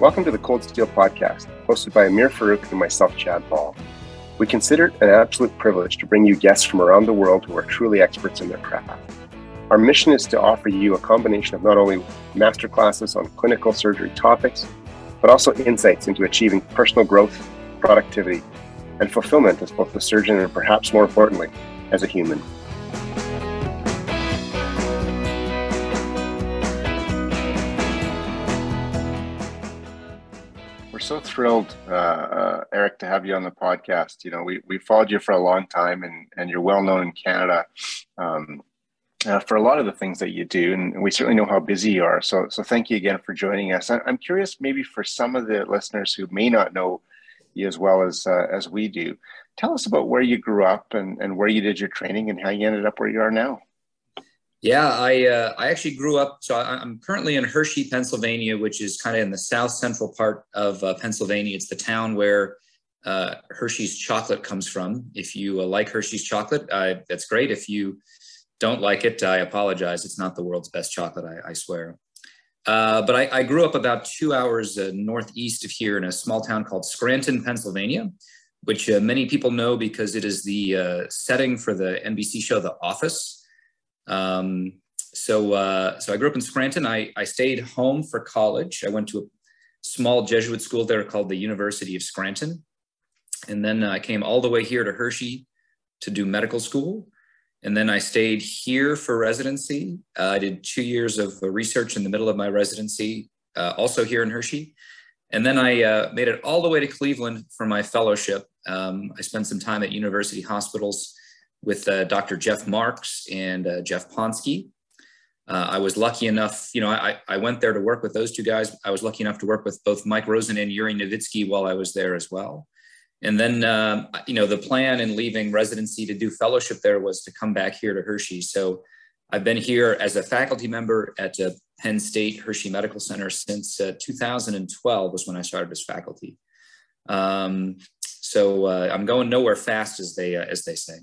Welcome to the Cold Steel Podcast, hosted by Amir Farouk and myself, Chad Ball. We consider it an absolute privilege to bring you guests from around the world who are truly experts in their craft. Our mission is to offer you a combination of not only masterclasses on clinical surgery topics, but also insights into achieving personal growth, productivity, and fulfillment as both a surgeon and perhaps more importantly, as a human. We're so thrilled, Eric, to have you on the podcast. You know, we followed you for a long time, and you're well known in Canada for a lot of the things that you do, and we certainly know how busy you are. So thank you again for joining us. I'm curious, maybe for some of the listeners who may not know you as well as we do, tell us about where you grew up and where you did your training and how you ended up where you are now. Yeah, I actually grew up, so I'm currently in Hershey, Pennsylvania, which is kind of in the south central part of Pennsylvania. It's the town where Hershey's chocolate comes from. If you like Hershey's chocolate, that's great. If you don't like it, I apologize. It's not the world's best chocolate, I swear. But I grew up about 2 hours northeast of here in a small town called Scranton, Pennsylvania, which many people know because it is the setting for the NBC show The Office. So I grew up in Scranton. I stayed home for college. I went to a small Jesuit school there called the University of Scranton. And then I came all the way here to Hershey to do medical school. And then I stayed here for residency. I did 2 years of research in the middle of my residency, also here in Hershey. And then I made it all the way to Cleveland for my fellowship. I spent some time at university hospitals with Dr. Jeff Marks and Jeff Ponsky. I was lucky enough, I went there to work with those two guys. I was lucky enough to work with both Mike Rosen and Yuri Nowitzki while I was there as well. And then, the plan in leaving residency to do fellowship there was to come back here to Hershey. So I've been here as a faculty member at Penn State Hershey Medical Center since 2012 was when I started as faculty. So I'm going nowhere fast, as they say.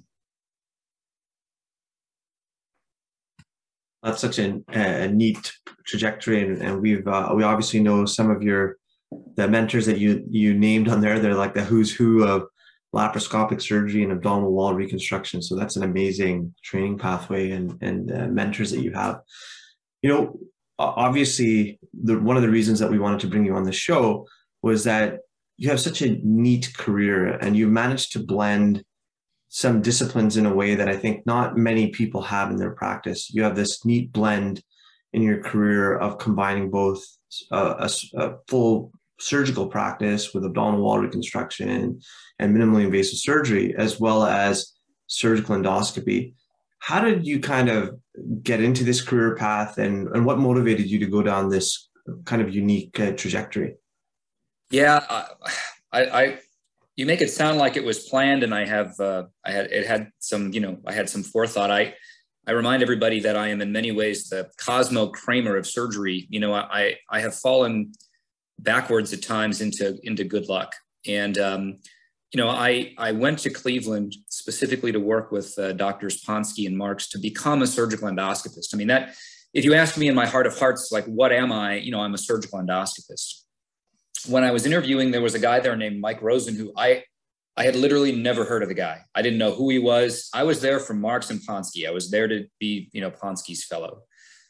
That's such a neat trajectory, and we obviously know some of the mentors that you named on there. They're like the who's who of laparoscopic surgery and abdominal wall reconstruction. So that's an amazing training pathway and mentors that you have. Obviously, one of the reasons that we wanted to bring you on the show was that you have such a neat career, and you managed to blend some disciplines in a way that I think not many people have in their practice. You have this neat blend in your career of combining both a full surgical practice with abdominal wall reconstruction and minimally invasive surgery, as well as surgical endoscopy. How did you kind of get into this career path, and what motivated you to go down this kind of unique trajectory? Yeah, you make it sound like it was planned, and I had some forethought. I remind everybody that I am in many ways the Cosmo Kramer of surgery. I have fallen backwards at times into good luck. And, I went to Cleveland specifically to work with Doctors Ponsky and Marks to become a surgical endoscopist. I mean, that if you ask me in my heart of hearts, like, what am I? I'm a surgical endoscopist. When I was interviewing, there was a guy there named Mike Rosen, who I had literally never heard of the guy. I didn't know who he was. I was there for Marks and Ponsky. I was there to be, Ponsky's fellow.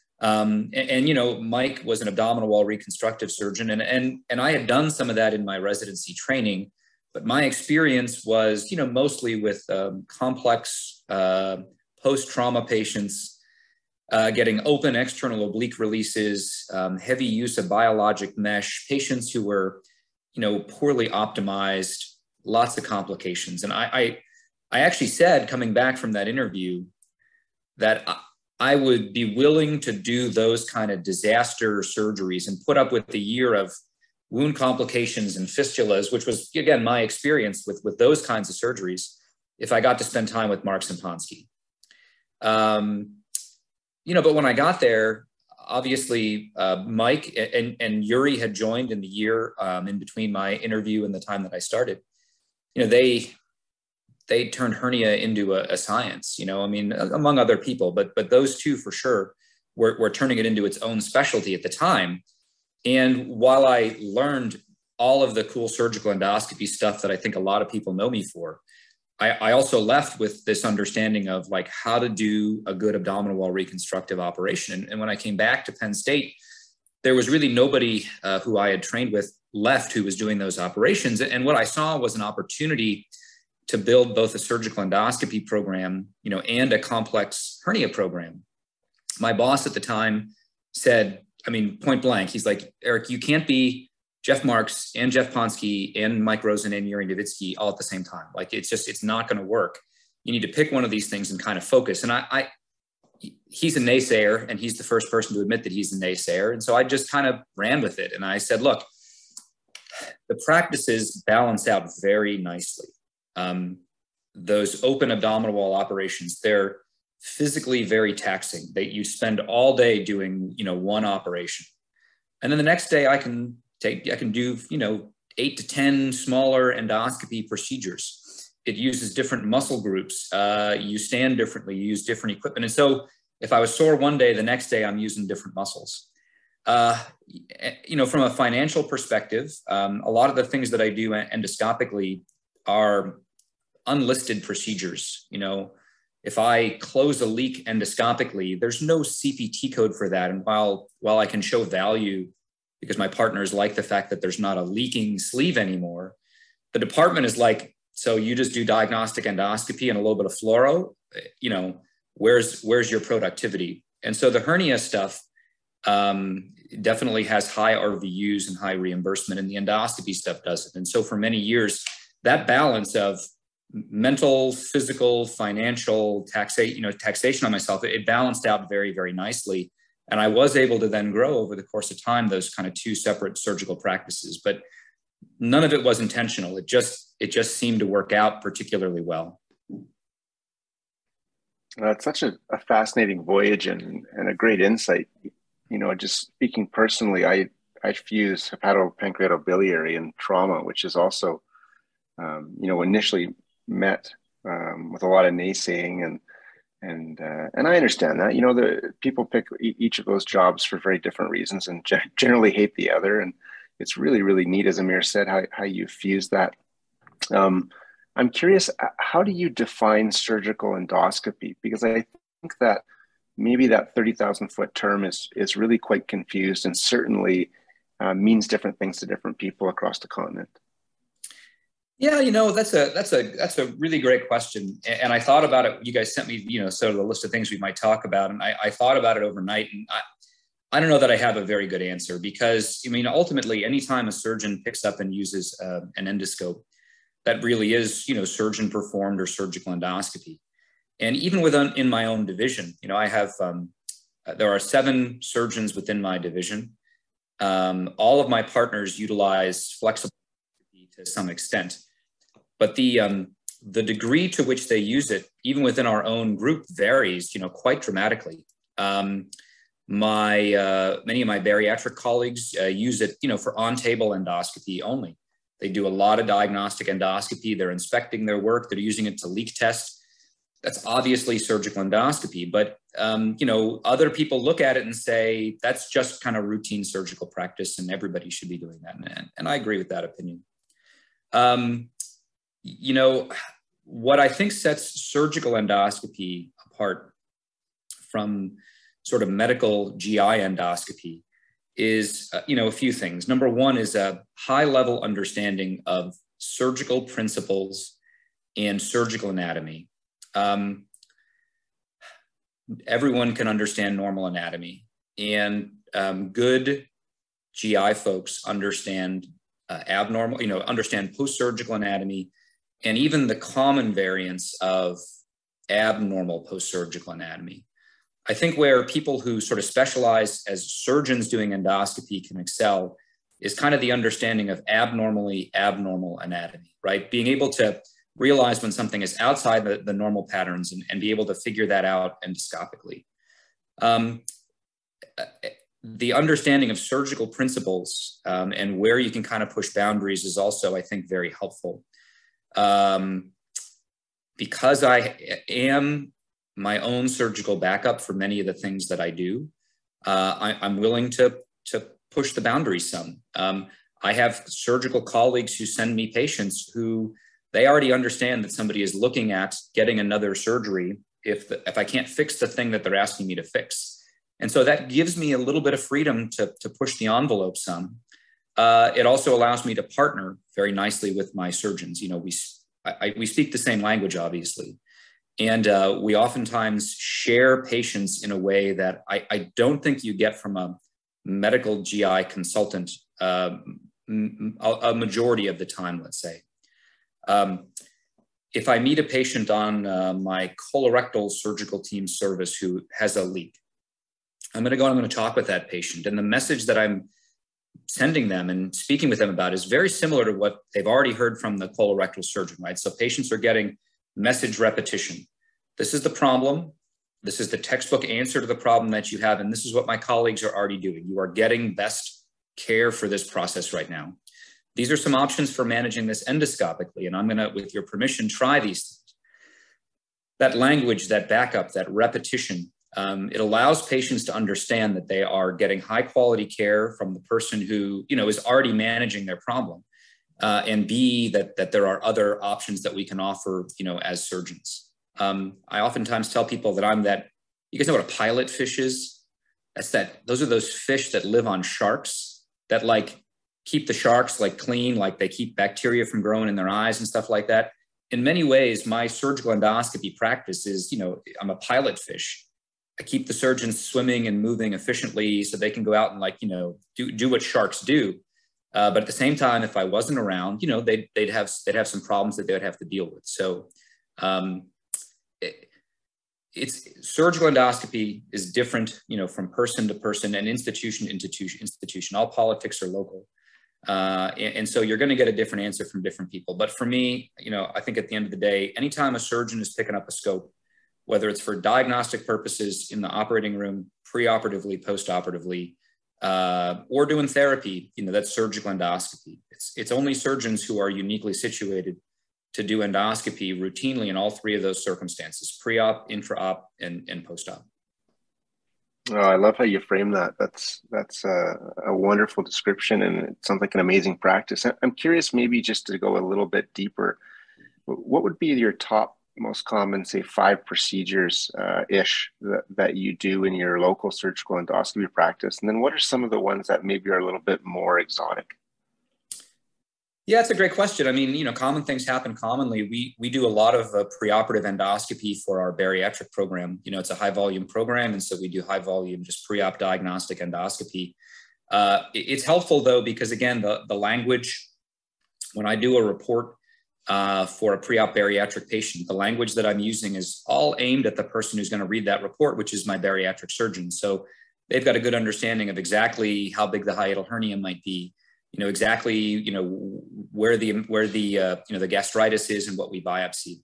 Mike was an abdominal wall reconstructive surgeon, and I had done some of that in my residency training, but my experience was, mostly with complex post-trauma patients, getting open external oblique releases, heavy use of biologic mesh, patients who were, poorly optimized, lots of complications. And I actually said, coming back from that interview, that I would be willing to do those kind of disaster surgeries and put up with the year of wound complications and fistulas, which was, again, my experience with those kinds of surgeries, if I got to spend time with Marks and Ponsky. But when I got there, obviously Mike and Yuri had joined in the year in between my interview and the time that I started. They turned hernia into a science, among other people, but those two for sure were turning it into its own specialty at the time. And while I learned all of the cool surgical endoscopy stuff that I think a lot of people know me for, I also left with this understanding of like how to do a good abdominal wall reconstructive operation. And when I came back to Penn State, there was really nobody who I had trained with left who was doing those operations. And what I saw was an opportunity to build both a surgical endoscopy program, and a complex hernia program. My boss at the time said, point blank, he's like, Eric, you can't be Jeff Marks and Jeff Ponsky and Mike Rosen and Yuri Nowitzki all at the same time. Like, it's not going to work. You need to pick one of these things and kind of focus. And he's a naysayer, and he's the first person to admit that he's a naysayer. And so I just kind of ran with it. And I said, look, the practices balance out very nicely. Those open abdominal wall operations, they're physically very taxing. You spend all day doing, one operation. And then the next day I can do, 8 to 10 smaller endoscopy procedures. It uses different muscle groups. You stand differently, you use different equipment. And so if I was sore one day, the next day I'm using different muscles. From a financial perspective, a lot of the things that I do endoscopically are unlisted procedures. If I close a leak endoscopically, there's no CPT code for that. And while I can show value because my partners like the fact that there's not a leaking sleeve anymore, the department is like, so you just do diagnostic endoscopy and a little bit of fluoro, where's your productivity? And so the hernia stuff definitely has high RVUs and high reimbursement, and the endoscopy stuff doesn't. And so for many years, that balance of mental, physical, financial, taxation on myself, it balanced out very, very nicely. And I was able to then grow over the course of time those kind of two separate surgical practices, but none of it was intentional. It just seemed to work out particularly well. It's such a fascinating voyage and a great insight. Just speaking personally, I fuse hepatopancreatobiliary and trauma, which is also, initially met with a lot of naysaying, and I understand that. The people pick each of those jobs for very different reasons and generally hate the other. And it's really, really neat, as Amir said, how you fuse that. I'm curious, how do you define surgical endoscopy? Because I think that maybe that 30,000 foot term is really quite confused, and certainly means different things to different people across the continent. Yeah, that's a really great question. And I thought about it. You guys sent me, sort of the list of things we might talk about. And I thought about it overnight, and I don't know that I have a very good answer, because ultimately, anytime a surgeon picks up and uses an endoscope, that really is, surgeon performed or surgical endoscopy. And even in my own division, I have, there are 7 surgeons within my division. All of my partners utilize flexible to some extent, but the degree to which they use it, even within our own group, varies, quite dramatically. Many of my bariatric colleagues use it, for on-table endoscopy only. They do a lot of diagnostic endoscopy. They're inspecting their work. They're using it to leak test. That's obviously surgical endoscopy, but other people look at it and say that's just kind of routine surgical practice, and everybody should be doing that. And I agree with that opinion. What I think sets surgical endoscopy apart from sort of medical GI endoscopy is, a few things. Number one is a high level understanding of surgical principles and surgical anatomy. Everyone can understand normal anatomy, and good GI folks understand understand post-surgical anatomy, and even the common variants of abnormal post-surgical anatomy. I think where people who sort of specialize as surgeons doing endoscopy can excel is kind of the understanding of abnormally abnormal anatomy, right? Being able to realize when something is outside the normal patterns and be able to figure that out endoscopically. The understanding of surgical principles and where you can kind of push boundaries is also, I think, very helpful. Because I am my own surgical backup for many of the things that I do, I'm willing to push the boundaries some. I have surgical colleagues who send me patients who they already understand that somebody is looking at getting another surgery if I can't fix the thing that they're asking me to fix. And so that gives me a little bit of freedom to push the envelope some. It also allows me to partner very nicely with my surgeons. You know, we speak the same language, obviously. And we oftentimes share patients in a way that I don't think you get from a medical GI consultant a majority of the time, let's say. If I meet a patient on my colorectal surgical team service who has a leak, I'm going to talk with that patient. And the message that I'm sending them and speaking with them about is very similar to what they've already heard from the colorectal surgeon, right? So patients are getting message repetition. This is the problem. This is the textbook answer to the problem that you have. And this is what my colleagues are already doing. You are getting best care for this process right now. These are some options for managing this endoscopically. And I'm going to, with your permission, try these things. That language, that backup, that repetition, it allows patients to understand that they are getting high quality care from the person who, you know, is already managing their problem. And B, that there are other options that we can offer, you know, as surgeons. I oftentimes tell people that you guys know what a pilot fish is? Those are those fish that live on sharks that like keep the sharks like clean, like they keep bacteria from growing in their eyes and stuff like that. In many ways, my surgical endoscopy practice is, you know, I'm a pilot fish. I keep the surgeons swimming and moving efficiently so they can go out and like, you know, do what sharks do. But at the same time, if I wasn't around, you know, they'd have some problems that they would have to deal with. So it's surgical endoscopy is different, you know, from person to person and institution to institution. All politics are local. And so you're going to get a different answer from different people. But for me, you know, I think at the end of the day, anytime a surgeon is picking up a scope, whether it's for diagnostic purposes in the operating room, preoperatively, postoperatively, or doing therapy, you know, that's surgical endoscopy. It's only surgeons who are uniquely situated to do endoscopy routinely in all three of those circumstances: pre-op, intra-op, and post-op. Oh, I love how you frame that. That's a wonderful description, and it sounds like an amazing practice. I'm curious, maybe just to go a little bit deeper, what would be your top most common, say, 5 procedures ish that you do in your local surgical endoscopy practice? And then what are some of the ones that maybe are a little bit more exotic? Yeah, it's a great question. I mean, you know, common things happen commonly. We do a lot of preoperative endoscopy for our bariatric program. You know, it's a high volume program. And so we do high volume, just pre-op diagnostic endoscopy. It's helpful though, because again, the language, when I do a report for a pre-op bariatric patient, the language that I'm using is all aimed at the person who's going to read that report, which is my bariatric surgeon. So they've got a good understanding of exactly how big the hiatal hernia might be, you know, exactly, you know, where the you know, the gastritis is and what we biopsy.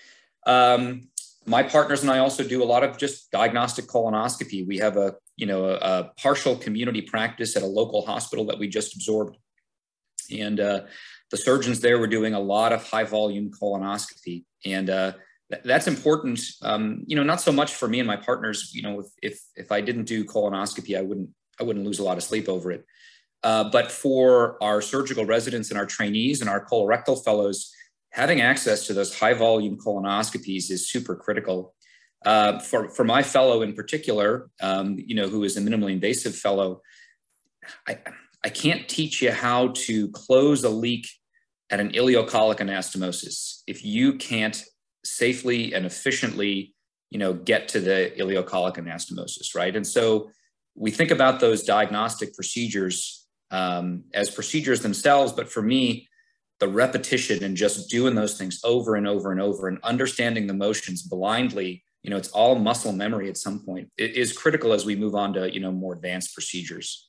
My partners and I also do a lot of just diagnostic colonoscopy. We have a partial community practice at a local hospital that we just absorbed. And the surgeons there were doing a lot of high volume colonoscopy. And that's important, you know, not so much for me and my partners. You know, if I didn't do colonoscopy, I wouldn't lose a lot of sleep over it. But for our surgical residents and our trainees and our colorectal fellows, having access to those high volume colonoscopies is super critical. For my fellow in particular, you know, who is a minimally invasive fellow, I can't teach you how to close a leak at an ileocolic anastomosis if you can't safely and efficiently, you know, get to the ileocolic anastomosis, right? And so we think about those diagnostic procedures as procedures themselves, but for me, the repetition and just doing those things over and over and over and understanding the motions blindly, you know, it's all muscle memory at some point. It is critical as we move on to, you know, more advanced procedures.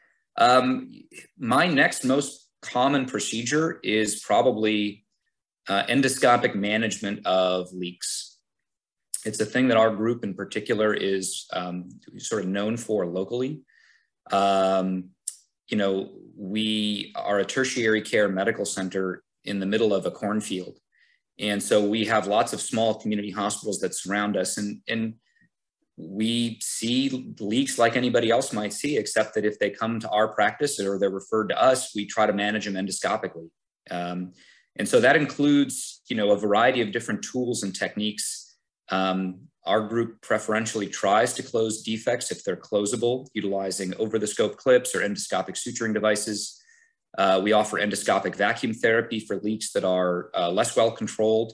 My next most common procedure is probably endoscopic management of leaks. It's a thing that our group in particular is sort of known for locally. You know, we are a tertiary care medical center in the middle of a cornfield. And so we have lots of small community hospitals that surround us. And we see leaks like anybody else might see, except that if they come to our practice or they're referred to us, we try to manage them endoscopically. And so that includes, a variety of different tools and techniques. Our group preferentially tries to close defects if they're closable, utilizing over-the-scope clips or endoscopic suturing devices. We offer endoscopic vacuum therapy for leaks that are less well controlled.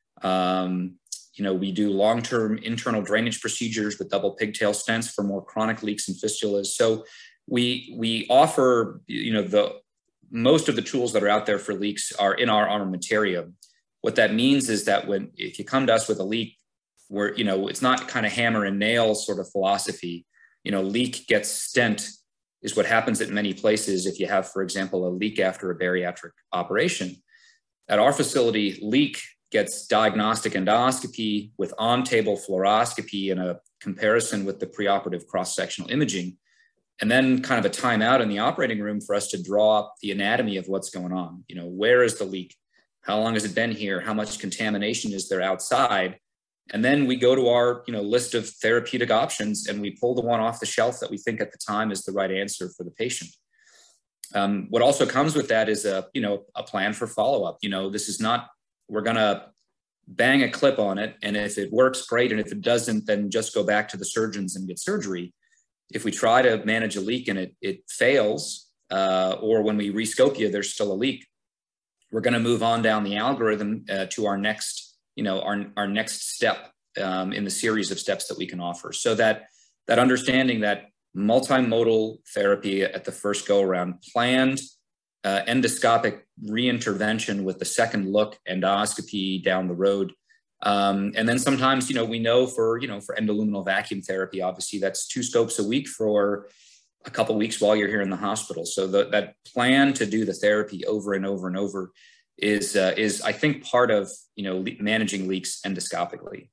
We do long-term internal drainage procedures with double pigtail stents for more chronic leaks and fistulas. So we offer, most of the tools that are out there for leaks are in our armamentarium. What that means is that if you come to us with a leak, where, it's not kind of hammer and nail sort of philosophy, leak gets stent is what happens at many places. If you have, for example, a leak after a bariatric operation, at our facility, leak gets diagnostic endoscopy with on-table fluoroscopy and a comparison with the preoperative cross-sectional imaging, and then kind of a timeout in the operating room for us to draw up the anatomy of what's going on. Where is the leak? How long has it been here? How much contamination is there outside? And then we go to our list of therapeutic options, and we pull the one off the shelf that we think at the time is the right answer for the patient. What also comes with that is a plan for follow-up. This is not, we're going to bang a clip on it, and if it works, great. And if it doesn't, then just go back to the surgeons and get surgery. If we try to manage a leak and it fails, or when we rescope you, there's still a leak, we're going to move on down the algorithm to our next, our next step in the series of steps that we can offer. So that understanding that multimodal therapy at the first go around, planned endoscopic reintervention with the second look endoscopy down the road. And then sometimes, we know for endoluminal vacuum therapy, obviously that's 2 scopes a week for a couple of weeks while you're here in the hospital. So that plan to do the therapy over and over and over is I think part of, managing leaks endoscopically.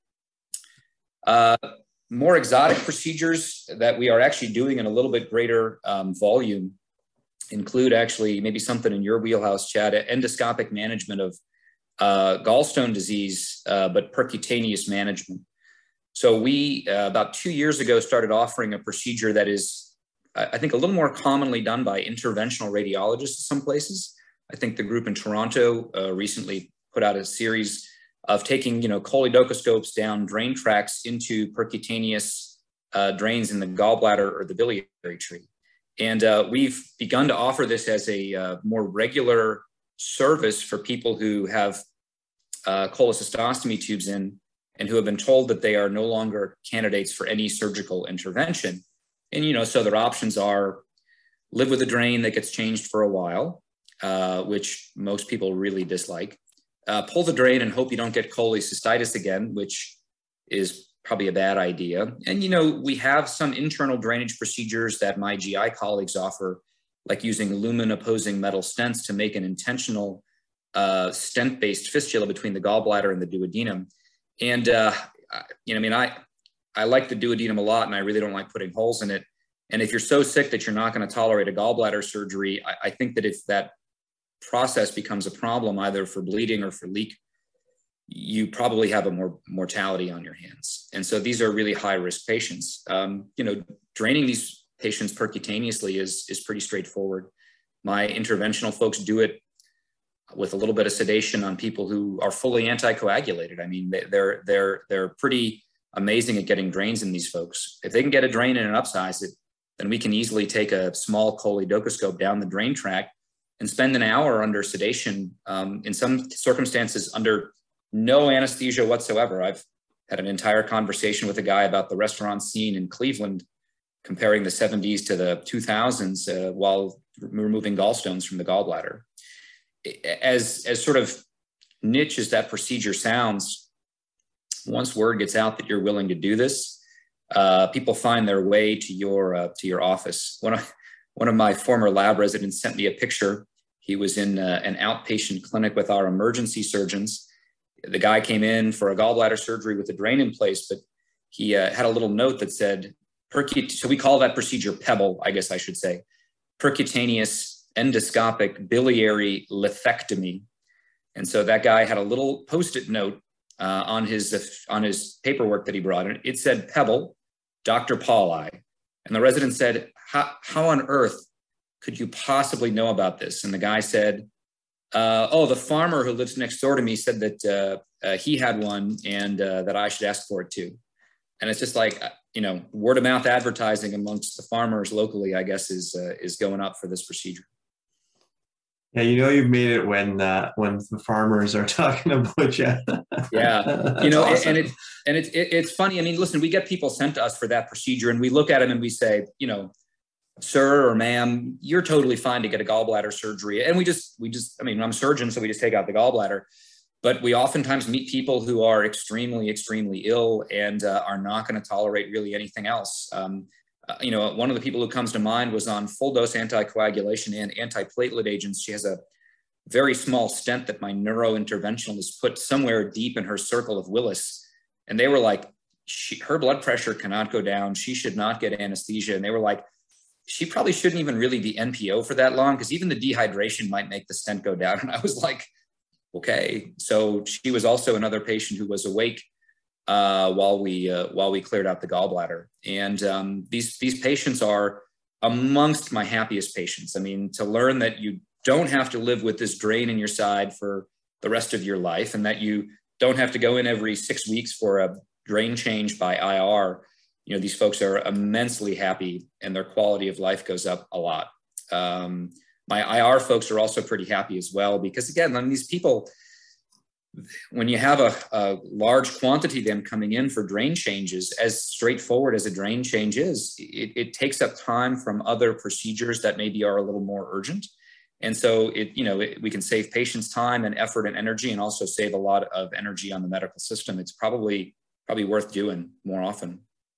More exotic procedures that we are actually doing in a little bit greater volume include actually maybe something in your wheelhouse, Chad, endoscopic management of gallstone disease, but percutaneous management. So we, about 2 years ago, started offering a procedure that is, I think, a little more commonly done by interventional radiologists in some places. I think the group in Toronto recently put out a series of taking, choledocoscopes down drain tracts into percutaneous drains in the gallbladder or the biliary tree. And we've begun to offer this as a more regular service for people who have cholecystostomy tubes in and who have been told that they are no longer candidates for any surgical intervention. And, so their options are live with a drain that gets changed for a while, which most people really dislike. Pull the drain and hope you don't get cholecystitis again, which is probably a bad idea. And, we have some internal drainage procedures that my GI colleagues offer, like using lumen opposing metal stents to make an intentional stent-based fistula between the gallbladder and the duodenum. And, I like the duodenum a lot, and I really don't like putting holes in it. And if you're so sick that you're not going to tolerate a gallbladder surgery, I think that if that process becomes a problem, either for bleeding or for leak, you probably have a more mortality on your hands. And so these are really high-risk patients. Draining these patients percutaneously is pretty straightforward. My interventional folks do it with a little bit of sedation on people who are fully anticoagulated. I mean, they're pretty amazing at getting drains in these folks. If they can get a drain in and upsize it, then we can easily take a small choledocoscope down the drain tract and spend an hour under sedation, in some circumstances under no anesthesia whatsoever. I've had an entire conversation with a guy about the restaurant scene in Cleveland, comparing the 70s to the 2000s while removing gallstones from the gallbladder. As sort of niche as that procedure sounds, once word gets out that you're willing to do this, people find their way to your office. One of my former lab residents sent me a picture. He was in an outpatient clinic with our emergency surgeons. The guy came in for a gallbladder surgery with a drain in place, but he had a little note that said, so we call that procedure PEBBLE, I guess I should say, percutaneous endoscopic biliary lithectomy. And so that guy had a little Post-it note on his paperwork that he brought in. It said PEBBLE, Dr. Pauli. And the resident said, how on earth could you possibly know about this? And the guy said, oh, the farmer who lives next door to me said that he had one and that I should ask for it too. And it's just like, word of mouth advertising amongst the farmers locally, I guess, is going up for this procedure. Yeah, you've made it when the farmers are talking about you. Yeah, awesome. and it's funny. I mean, listen, we get people sent to us for that procedure, and we look at them and we say, sir or ma'am, you're totally fine to get a gallbladder surgery. And we just, I'm a surgeon, so we just take out the gallbladder. But we oftentimes meet people who are extremely, extremely ill and are not going to tolerate really anything else. One of the people who comes to mind was on full dose anticoagulation and antiplatelet agents. She has a very small stent that my neurointerventionalist put somewhere deep in her circle of Willis. And they were like, her blood pressure cannot go down. She should not get anesthesia. And they were like, she probably shouldn't even really be NPO for that long, because even the dehydration might make the stent go down. And I was like, okay. So she was also another patient who was awake while we cleared out the gallbladder. And these patients are amongst my happiest patients. I mean, to learn that you don't have to live with this drain in your side for the rest of your life, and that you don't have to go in every 6 weeks for a drain change by IR. These folks are immensely happy and their quality of life goes up a lot. My IR folks are also pretty happy as well, because again, these people, when you have a large quantity of them coming in for drain changes, as straightforward as a drain change is, it takes up time from other procedures that maybe are a little more urgent. And so we can save patients time and effort and energy, and also save a lot of energy on the medical system. It's probably worth doing more often.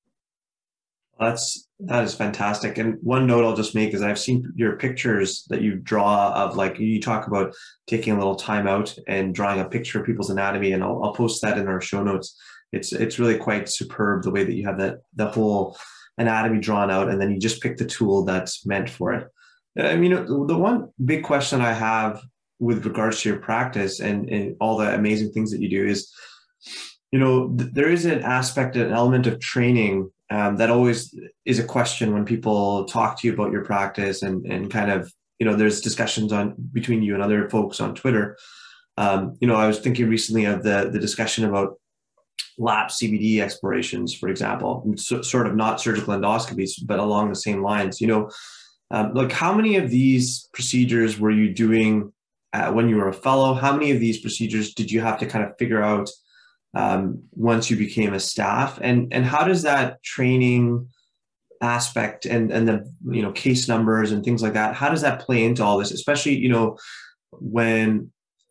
That is fantastic. And one note I'll just make is I've seen your pictures that you draw of, like, you talk about taking a little time out and drawing a picture of people's anatomy, and I'll post that in our show notes. It's really quite superb the way that you have the whole anatomy drawn out, and then you just pick the tool that's meant for it. I mean, the one big question I have with regards to your practice and all the amazing things that you do is, there is an aspect, an element of training that always is a question when people talk to you about your practice, and kind of, there's discussions between you and other folks on Twitter. I was thinking recently of the discussion about lap CBD explorations, for example, sort of not surgical endoscopies, but along the same lines. Like, how many of these procedures were you doing when you were a fellow? How many of these procedures did you have to kind of figure out once you became a staff, and how does that training aspect and the case numbers and things like that, how does that play into all this, especially when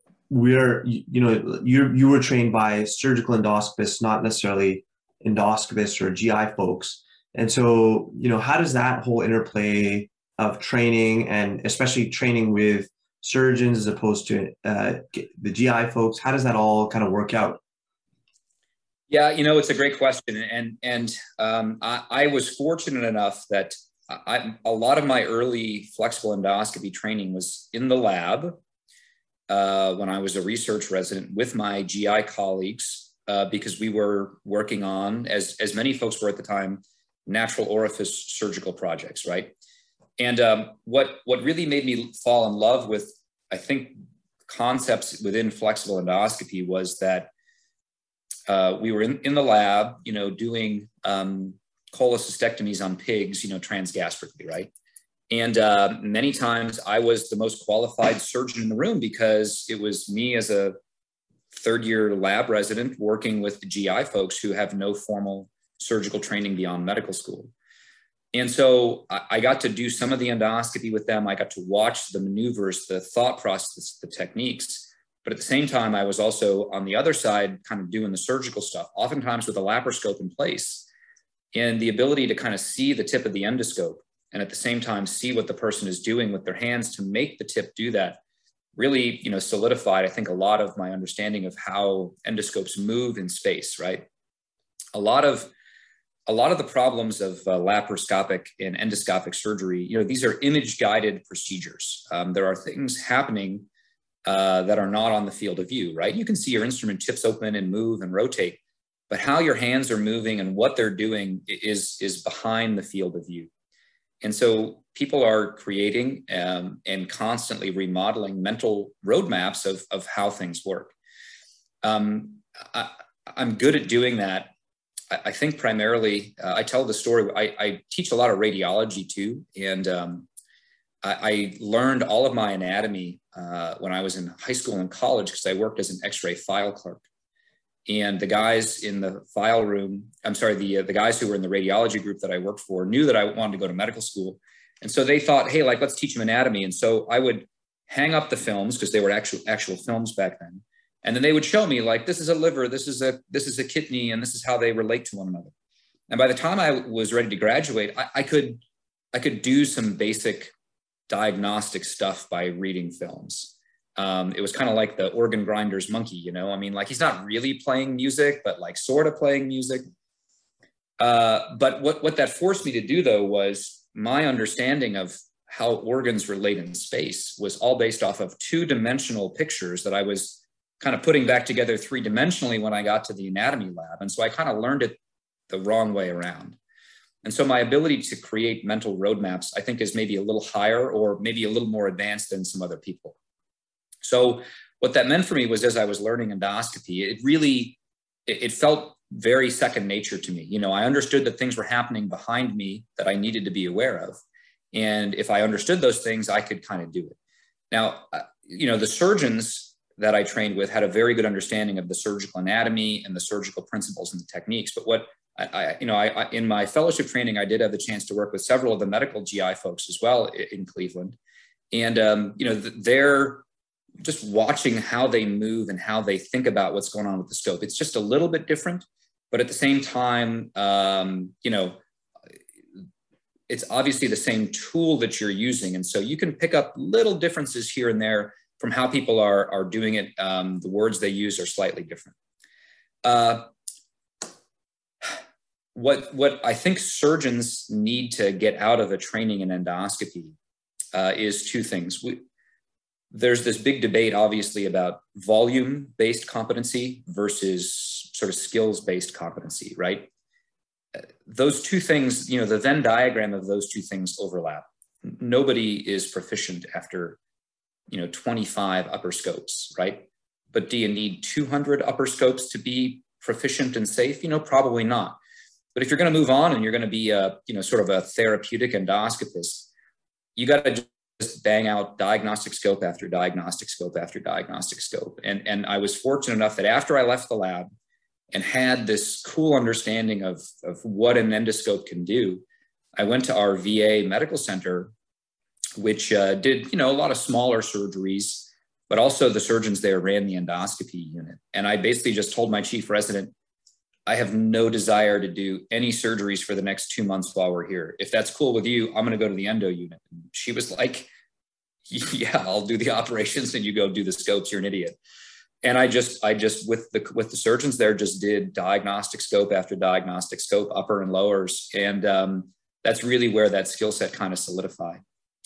you were trained by surgical endoscopists, not necessarily endoscopists or GI folks, and so how does that whole interplay of training, and especially training with surgeons as opposed to the GI folks, how does that all kind of work out? Yeah, it's a great question. And I was fortunate enough that a lot of my early flexible endoscopy training was in the lab when I was a research resident with my GI colleagues, because we were working on, as many folks were at the time, natural orifice surgical projects, right? And what really made me fall in love with, I think, concepts within flexible endoscopy was that we were in the lab, doing cholecystectomies on pigs, transgastrically, right? And many times I was the most qualified surgeon in the room, because it was me as a third-year lab resident working with the GI folks who have no formal surgical training beyond medical school. And so I got to do some of the endoscopy with them. I got to watch the maneuvers, the thought process, the techniques. But at the same time, I was also on the other side, kind of doing the surgical stuff, oftentimes with a laparoscope in place, and the ability to kind of see the tip of the endoscope, and at the same time, see what the person is doing with their hands to make the tip do that, really, solidified, I think, a lot of my understanding of how endoscopes move in space, right? A lot of the problems of laparoscopic and endoscopic surgery, these are image-guided procedures. There are things happening that are not on the field of view, right? You can see your instrument tips open and move and rotate, but how your hands are moving and what they're doing is behind the field of view. And so people are creating and constantly remodeling mental roadmaps of how things work. I'm good at doing that. I think primarily, I tell the story, I teach a lot of radiology too. And I learned all of my anatomy when I was in high school and college because I worked as an X-ray file clerk. And the guys in the file room, the guys who were in the radiology group that I worked for knew that I wanted to go to medical school. And so they thought, hey, like, let's teach them anatomy. And so I would hang up the films because they were actual films back then. And then they would show me, like, this is a liver, this is a kidney, and this is how they relate to one another. And by the time I was ready to graduate, I could do some basic diagnostic stuff by reading films. It was kind of like the organ grinder's monkey, you know? I mean, like, he's not really playing music, but like sort of playing music. But what that forced me to do, though, was my understanding of how organs relate in space was all based off of two-dimensional pictures that I was kind of putting back together three-dimensionally when I got to the anatomy lab. And so I kind of learned it the wrong way around. And so my ability to create mental roadmaps, I think, is maybe a little higher or maybe a little more advanced than some other people. So what that meant for me was, as I was learning endoscopy, it felt very second nature to me. You know, I understood that things were happening behind me that I needed to be aware of. And if I understood those things, I could kind of do it. Now, you know, the surgeons that I trained with had a very good understanding of the surgical anatomy and the surgical principles and the techniques. But what I in my fellowship training, I did have the chance to work with several of the medical GI folks as well in Cleveland. And, you know, they're just watching how they move and how they think about what's going on with the scope. It's just a little bit different, but at the same time, you know, it's obviously the same tool that you're using. And so you can pick up little differences here and there from how people are doing it. The words they use are slightly different. What I think surgeons need to get out of a training in endoscopy is two things. There's this big debate, obviously, about volume-based competency versus sort of skills-based competency, right? Those two things, you know, the Venn diagram of those two things overlap. Nobody is proficient after, you know, 25 upper scopes, right? But do you need 200 upper scopes to be proficient and safe? You know, probably not. But if you're going to move on and you're going to be a, you know, sort of a therapeutic endoscopist, you got to just bang out diagnostic scope after diagnostic scope after diagnostic scope. And I was fortunate enough that after I left the lab and had this cool understanding of what an endoscope can do, I went to our VA medical center, which did, you know, a lot of smaller surgeries, but also the surgeons there ran the endoscopy unit. And I basically just told my chief resident, I have no desire to do any surgeries for the next 2 months while we're here. If that's cool with you, I'm going to go to the endo unit. And she was like, yeah, I'll do the operations and you go do the scopes. You're an idiot. And I just with the surgeons there just did diagnostic scope after diagnostic scope, upper and lowers. And that's really where that skill set kind of solidified.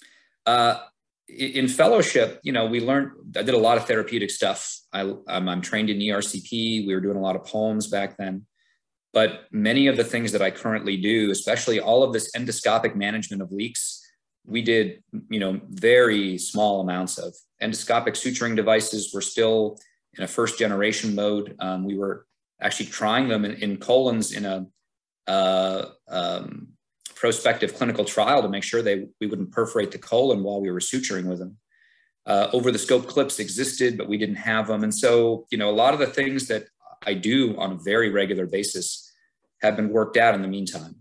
In fellowship, you know, I did a lot of therapeutic stuff. I'm trained in ERCP. We were doing a lot of poems back then. But many of the things that I currently do, especially all of this endoscopic management of leaks, we did, you know, very small amounts of. Endoscopic suturing devices were still in a first generation mode. We were actually trying them in colons in a prospective clinical trial to make sure we wouldn't perforate the colon while we were suturing with them. Over the scope clips existed, but we didn't have them. And so, you know, a lot of the things that I do on a very regular basis have been worked out in the meantime.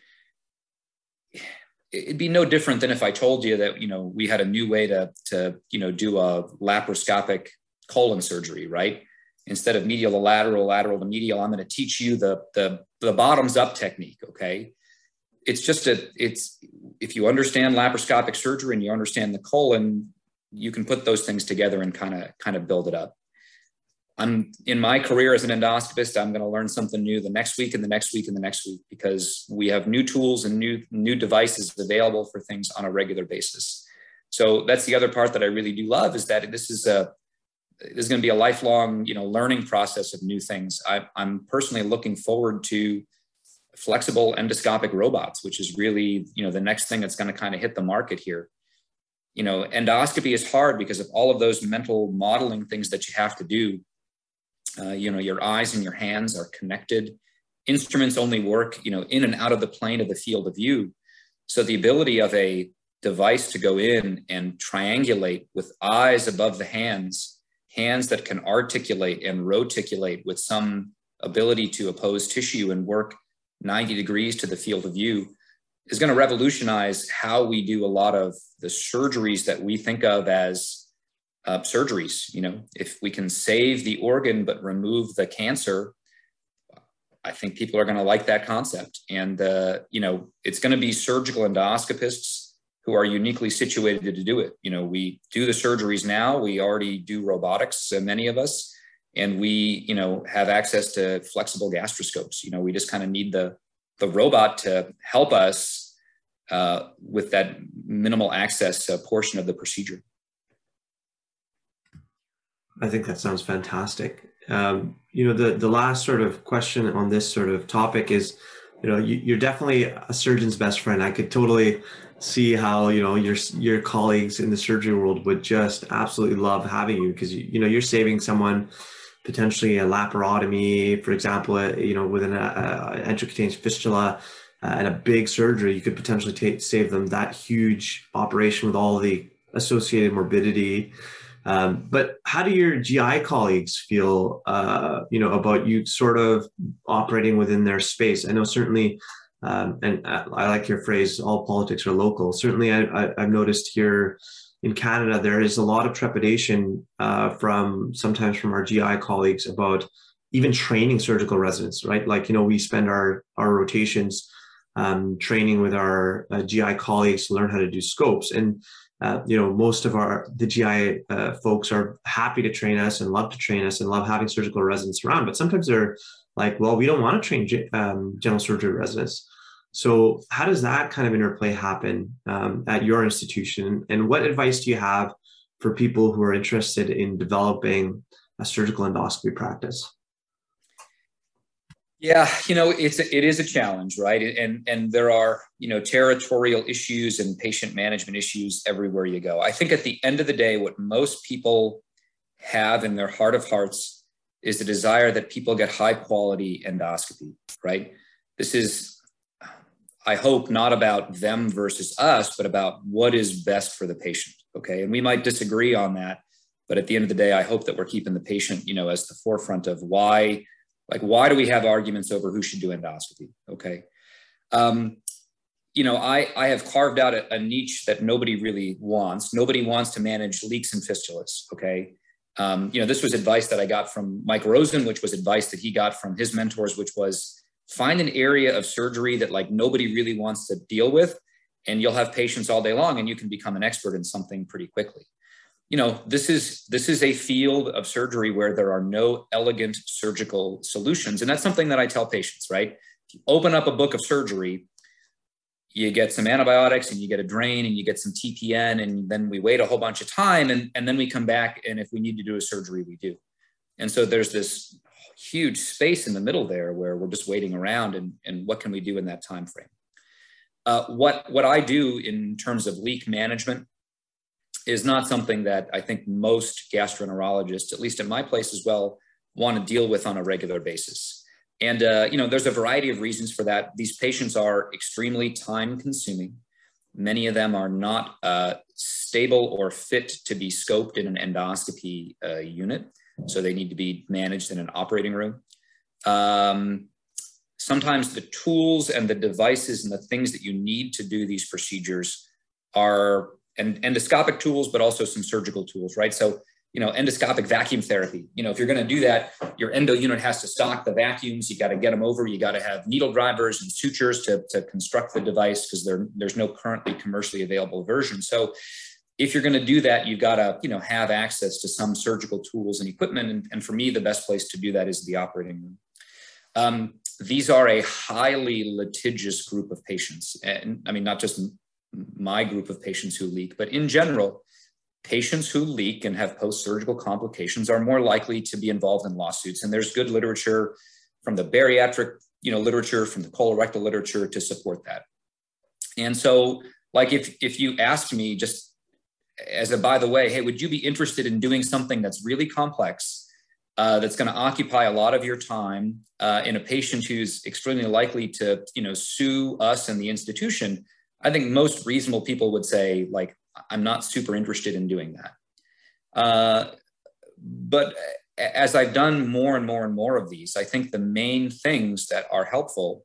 It'd be no different than if I told you that, you know, we had a new way to you know, do a laparoscopic colon surgery, right? Instead of medial to lateral, lateral to medial, I'm going to teach you the bottoms up technique. Okay. It's just if you understand laparoscopic surgery and you understand the colon, you can put those things together and kind of build it up. I'm in my career as an endoscopist, I'm going to learn something new the next week and the next week and the next week, because we have new tools and new devices available for things on a regular basis. So that's the other part that I really do love, is that this is there's going to be a lifelong, learning process of new things. I'm personally looking forward to flexible endoscopic robots, which is really, the next thing that's going to kind of hit the market here. Endoscopy is hard because of all of those mental modeling things that you have to do. Your eyes and your hands are connected. Instruments only work, in and out of the plane of the field of view. So the ability of a device to go in and triangulate with eyes above the hands that can articulate and roticulate with some ability to oppose tissue and work 90 degrees to the field of view is going to revolutionize how we do a lot of the surgeries that we think of as surgeries. If we can save the organ but remove the cancer, I think people are going to like that concept. And, it's going to be surgical endoscopists who are uniquely situated to do it. We do the surgeries now. We already do robotics, many of us, and we, have access to flexible gastroscopes. We just kind of need the robot to help us with that minimal access portion of the procedure. I think that sounds fantastic. The last sort of question on this sort of topic is, you're definitely a surgeon's best friend. I could totally see how, your colleagues in the surgery world would just absolutely love having you, because, you're saving someone potentially a laparotomy, for example, with an intracutaneous fistula and a big surgery. You could potentially save them that huge operation with all the associated morbidity. But how do your GI colleagues feel, about you sort of operating within their space? I know certainly, and I like your phrase, all politics are local. Certainly, I've noticed here in Canada, there is a lot of trepidation sometimes from our GI colleagues about even training surgical residents, right? Like, we spend our rotations training with our GI colleagues to learn how to do scopes. And most of the GI folks are happy to train us and love to train us and love having surgical residents around. But sometimes they're like, well, we don't want to train general surgery residents. So how does that kind of interplay happen at your institution? And what advice do you have for people who are interested in developing a surgical endoscopy practice? Yeah, it is a challenge, right? And there are, territorial issues and patient management issues everywhere you go. I think at the end of the day, what most people have in their heart of hearts is the desire that people get high quality endoscopy, right? This is, I hope, not about them versus us, but about what is best for the patient, okay? And we might disagree on that, but at the end of the day, I hope that we're keeping the patient, as the forefront of why do we have arguments over who should do endoscopy? Okay. I have carved out a niche that nobody really wants. Nobody wants to manage leaks and fistulas. Okay. This was advice that I got from Mike Rosen, which was advice that he got from his mentors, which was find an area of surgery that nobody really wants to deal with, and you'll have patients all day long and you can become an expert in something pretty quickly. This is a field of surgery where there are no elegant surgical solutions. And that's something that I tell patients, right? If you open up a book of surgery, you get some antibiotics and you get a drain and you get some TPN, and then we wait a whole bunch of time and then we come back, and if we need to do a surgery, we do. And so there's this huge space in the middle there where we're just waiting around, and what can we do in that time frame? What I do in terms of leak management is not something that I think most gastroenterologists, at least in my place as well, want to deal with on a regular basis. And, there's a variety of reasons for that. These patients are extremely time consuming. Many of them are not stable or fit to be scoped in an endoscopy unit. So they need to be managed in an operating room. Sometimes the tools and the devices and the things that you need to do these procedures are endoscopic tools, but also some surgical tools, right? So, endoscopic vacuum therapy, if you're going to do that, your endo unit has to stock the vacuums. You got to get them over. You got to have needle drivers and sutures to construct the device, because there's no currently commercially available version. So if you're going to do that, you've got to, have access to some surgical tools and equipment. And for me, the best place to do that is the operating room. These are a highly litigious group of patients. And I mean, not just my group of patients who leak, but in general, patients who leak and have post-surgical complications are more likely to be involved in lawsuits. And there's good literature from the bariatric, literature, from the colorectal literature to support that. And so, like, if you asked me just as a, by the way, hey, would you be interested in doing something that's really complex, that's going to occupy a lot of your time in a patient who's extremely likely to, sue us and the institution? I think most reasonable people would say, like, I'm not super interested in doing that. But as I've done more and more and more of these, I think the main things that are helpful,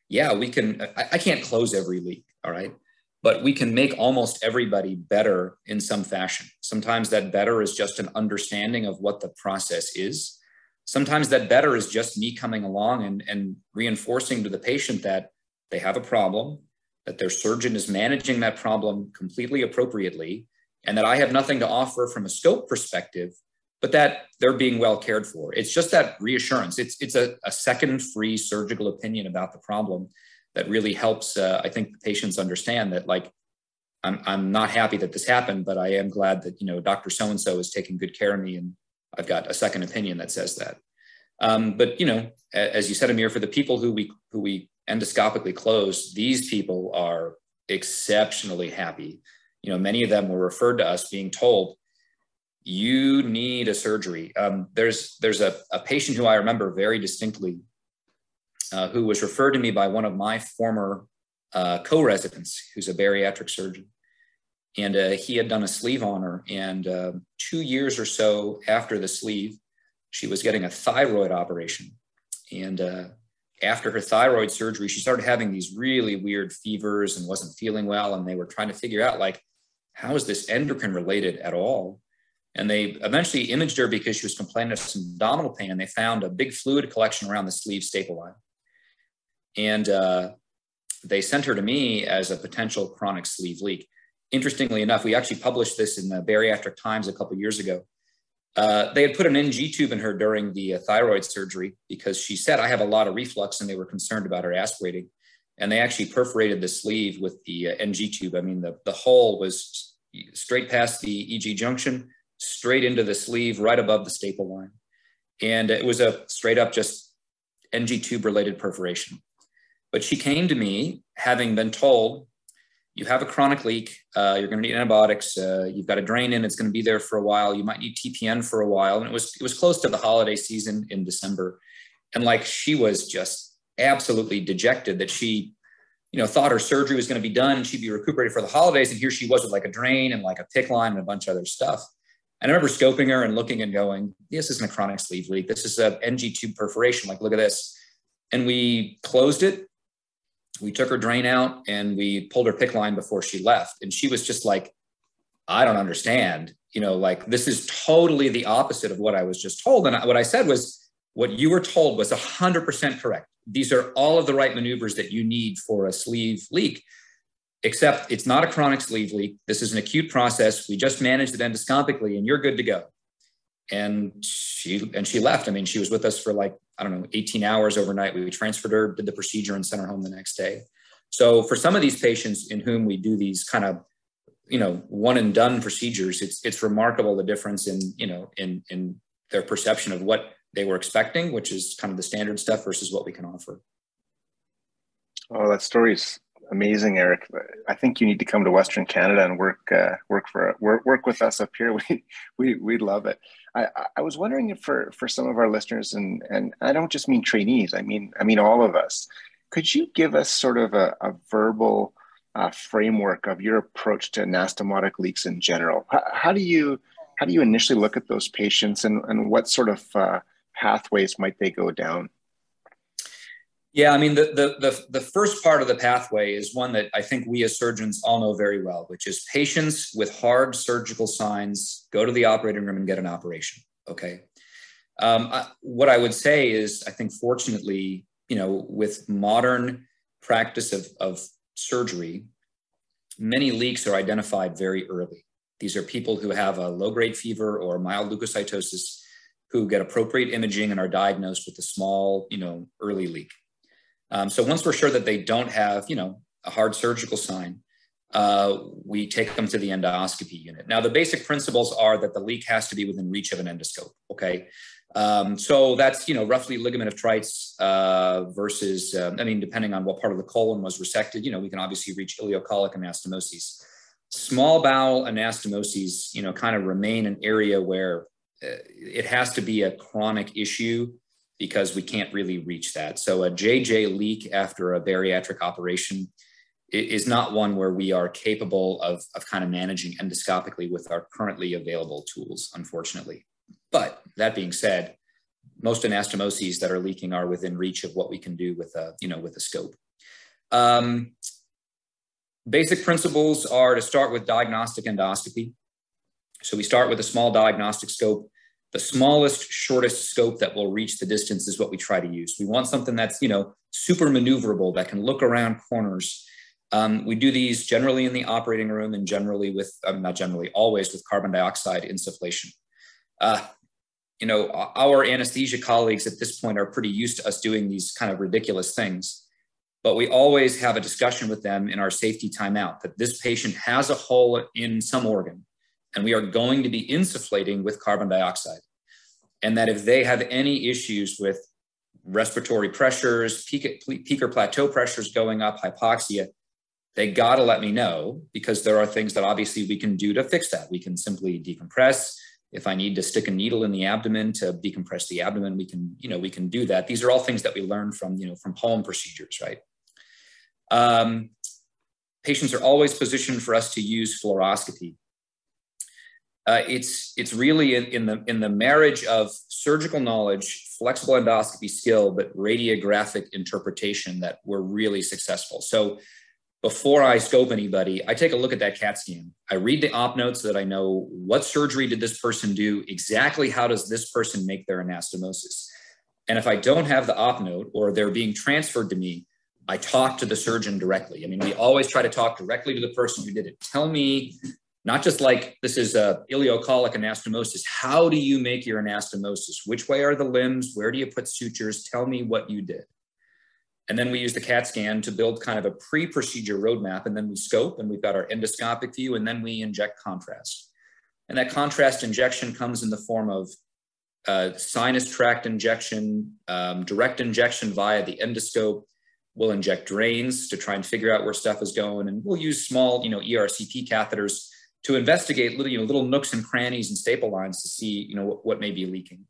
I can't close every leak, all right? But we can make almost everybody better in some fashion. Sometimes that better is just an understanding of what the process is. Sometimes that better is just me coming along and reinforcing to the patient that they have a problem, that their surgeon is managing that problem completely appropriately, and that I have nothing to offer from a scope perspective, but that they're being well cared for. It's just that reassurance. It's a second free surgical opinion about the problem that really helps, I think, the patients understand that, like, I'm not happy that this happened, but I am glad that, Dr. So-and-so is taking good care of me, and I've got a second opinion that says that. But, as you said, Amir, for the people who we endoscopically close, these people are exceptionally happy. Many of them were referred to us being told, you need a surgery. There's a patient who I remember very distinctly, who was referred to me by one of my former co-residents, who's a bariatric surgeon. And he had done a sleeve on her. And 2 years or so after the sleeve, she was getting a thyroid operation. And after her thyroid surgery, she started having these really weird fevers and wasn't feeling well. And they were trying to figure out, like, how is this endocrine related at all? And they eventually imaged her because she was complaining of some abdominal pain. And they found a big fluid collection around the sleeve staple line. And they sent her to me as a potential chronic sleeve leak. Interestingly enough, we actually published this in the Bariatric Times a couple of years ago. They had put an NG tube in her during the thyroid surgery because she said, I have a lot of reflux, and they were concerned about her aspirating. And they actually perforated the sleeve with the NG tube. I mean, the hole was straight past the EG junction, straight into the sleeve, right above the staple line. And it was a straight up just NG tube related perforation. But she came to me having been told, you have a chronic leak, you're going to need antibiotics, you've got a drain in, it's going to be there for a while, you might need TPN for a while. And it was close to the holiday season in December. And, like, she was just absolutely dejected that she, thought her surgery was going to be done and she'd be recuperated for the holidays. And here she was with, like, a drain and, like, a PICC line and a bunch of other stuff. And I remember scoping her and looking and going, this isn't a chronic sleeve leak. This is a NG tube perforation. Like, look at this. And we closed it. We took her drain out and we pulled her PICC line before she left. And she was just like, I don't understand, like, this is totally the opposite of what I was just told. And what I said was, what you were told was 100% correct. These are all of the right maneuvers that you need for a sleeve leak, except it's not a chronic sleeve leak. This is an acute process. We just managed it endoscopically and you're good to go. And she left. I mean, she was with us for, like, 18 hours overnight. We transferred her, did the procedure, and sent her home the next day. So for some of these patients in whom we do these kind of, one and done procedures, it's remarkable the difference in their perception of what they were expecting, which is kind of the standard stuff, versus what we can offer. Oh, that story's amazing, Eric. I think you need to come to Western Canada and work with us up here. We'd love it. I was wondering if for some of our listeners, and I don't just mean trainees, I mean all of us, could you give us sort of a verbal framework of your approach to anastomotic leaks in general? How do you initially look at those patients, and what sort of pathways might they go down? Yeah, I mean, the first part of the pathway is one that I think we as surgeons all know very well, which is patients with hard surgical signs go to the operating room and get an operation, okay? What I would say is, I think fortunately, with modern practice of surgery, many leaks are identified very early. These are people who have a low-grade fever or mild leukocytosis who get appropriate imaging and are diagnosed with a small, early leak. So once we're sure that they don't have, a hard surgical sign, we take them to the endoscopy unit. Now, the basic principles are that the leak has to be within reach of an endoscope, okay? So that's, roughly ligament of Treitz versus, depending on what part of the colon was resected, we can obviously reach ileocolic anastomoses. Small bowel anastomoses, kind of remain an area where it has to be a chronic issue because we can't really reach that. So a JJ leak after a bariatric operation is not one where we are capable of kind of managing endoscopically with our currently available tools, unfortunately. But that being said, most anastomoses that are leaking are within reach of what we can do with a scope. Basic principles are to start with diagnostic endoscopy. So we start with a small diagnostic scope. The smallest, shortest scope that will reach the distance is what we try to use. We want something that's, super maneuverable, that can look around corners. We do these generally in the operating room and generally with, not generally, always with carbon dioxide insufflation. Our anesthesia colleagues at this point are pretty used to us doing these kind of ridiculous things, but we always have a discussion with them in our safety timeout that this patient has a hole in some organ and we are going to be insufflating with carbon dioxide. And that if they have any issues with respiratory pressures, peak or plateau pressures going up, hypoxia, they got to let me know, because there are things that obviously we can do to fix that. We can simply decompress. If I need to stick a needle in the abdomen to decompress the abdomen, we can do that. These are all things that we learn from home procedures, right? Patients are always positioned for us to use fluoroscopy. It's really in the marriage of surgical knowledge, flexible endoscopy skill, but radiographic interpretation that we're really successful. So before I scope anybody, I take a look at that CAT scan. I read the op notes so that I know what surgery did this person do, exactly how does this person make their anastomosis. And if I don't have the op note or they're being transferred to me, I talk to the surgeon directly. We always try to talk directly to the person who did it. Tell me, not just like this is a ileocolic anastomosis, how do you make your anastomosis? Which way are the limbs? Where do you put sutures? Tell me what you did. And then we use the CAT scan to build kind of a pre-procedure roadmap. And then we scope and we've got our endoscopic view, and then we inject contrast. And that contrast injection comes in the form of sinus tract injection, direct injection via the endoscope. We'll inject drains to try and figure out where stuff is going. And we'll use small, ERCP catheters to investigate little nooks and crannies and staple lines to see, what may be leaking.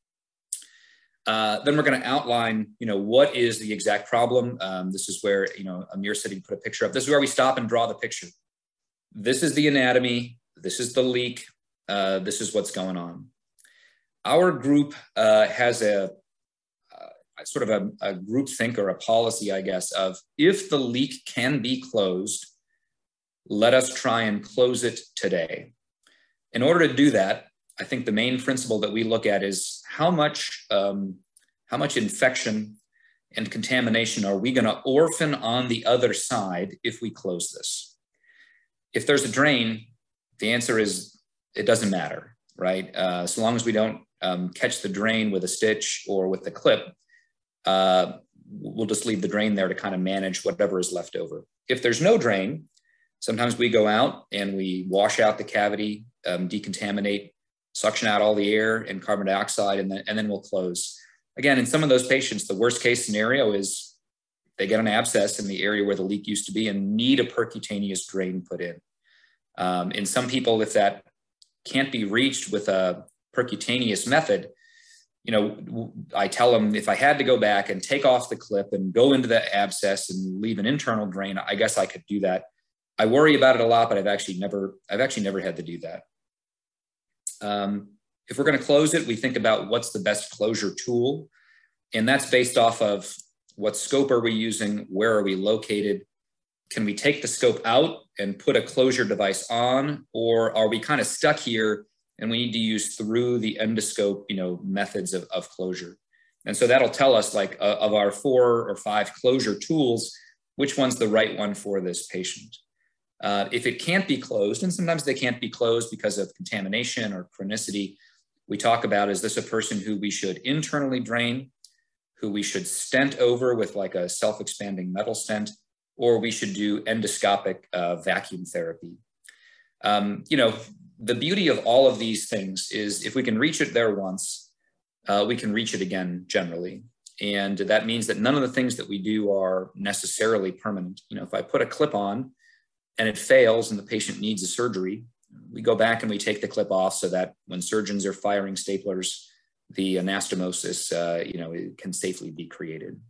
Then we're going to outline, what is the exact problem. This is where, Amir said he put a picture up. This is where we stop and draw the picture. This is the anatomy. This is the leak. This is what's going on. Our group has a sort of a group think or a policy, I guess, of if the leak can be closed, let us try and close it today. In order to do that, I think the main principle that we look at is how much infection and contamination are we going to orphan on the other side if we close this? If there's a drain, the answer is it doesn't matter, right? So long as we don't catch the drain with a stitch or with a clip, we'll just leave the drain there to kind of manage whatever is left over. If there's no drain, sometimes we go out and we wash out the cavity, decontaminate, suction out all the air and carbon dioxide, and then we'll close. Again, in some of those patients, the worst case scenario is they get an abscess in the area where the leak used to be and need a percutaneous drain put in. In some people, if that can't be reached with a percutaneous method, I tell them if I had to go back and take off the clip and go into the abscess and leave an internal drain, I guess I could do that. I worry about it a lot, but I've actually never had to do that. If we're going to close it, we think about what's the best closure tool. And that's based off of what scope are we using? Where are we located? Can we take the scope out and put a closure device on? Or are we kind of stuck here and we need to use through the endoscope, methods of closure? And so that'll tell us of our 4 or 5 closure tools, which one's the right one for this patient. If it can't be closed, and sometimes they can't be closed because of contamination or chronicity, we talk about, is this a person who we should internally drain, who we should stent over with like a self-expanding metal stent, or we should do endoscopic vacuum therapy. The beauty of all of these things is if we can reach it there once, we can reach it again generally. And that means that none of the things that we do are necessarily permanent. If I put a clip on and it fails and the patient needs a surgery, we go back and we take the clip off so that when surgeons are firing staplers, the anastomosis, it can safely be created.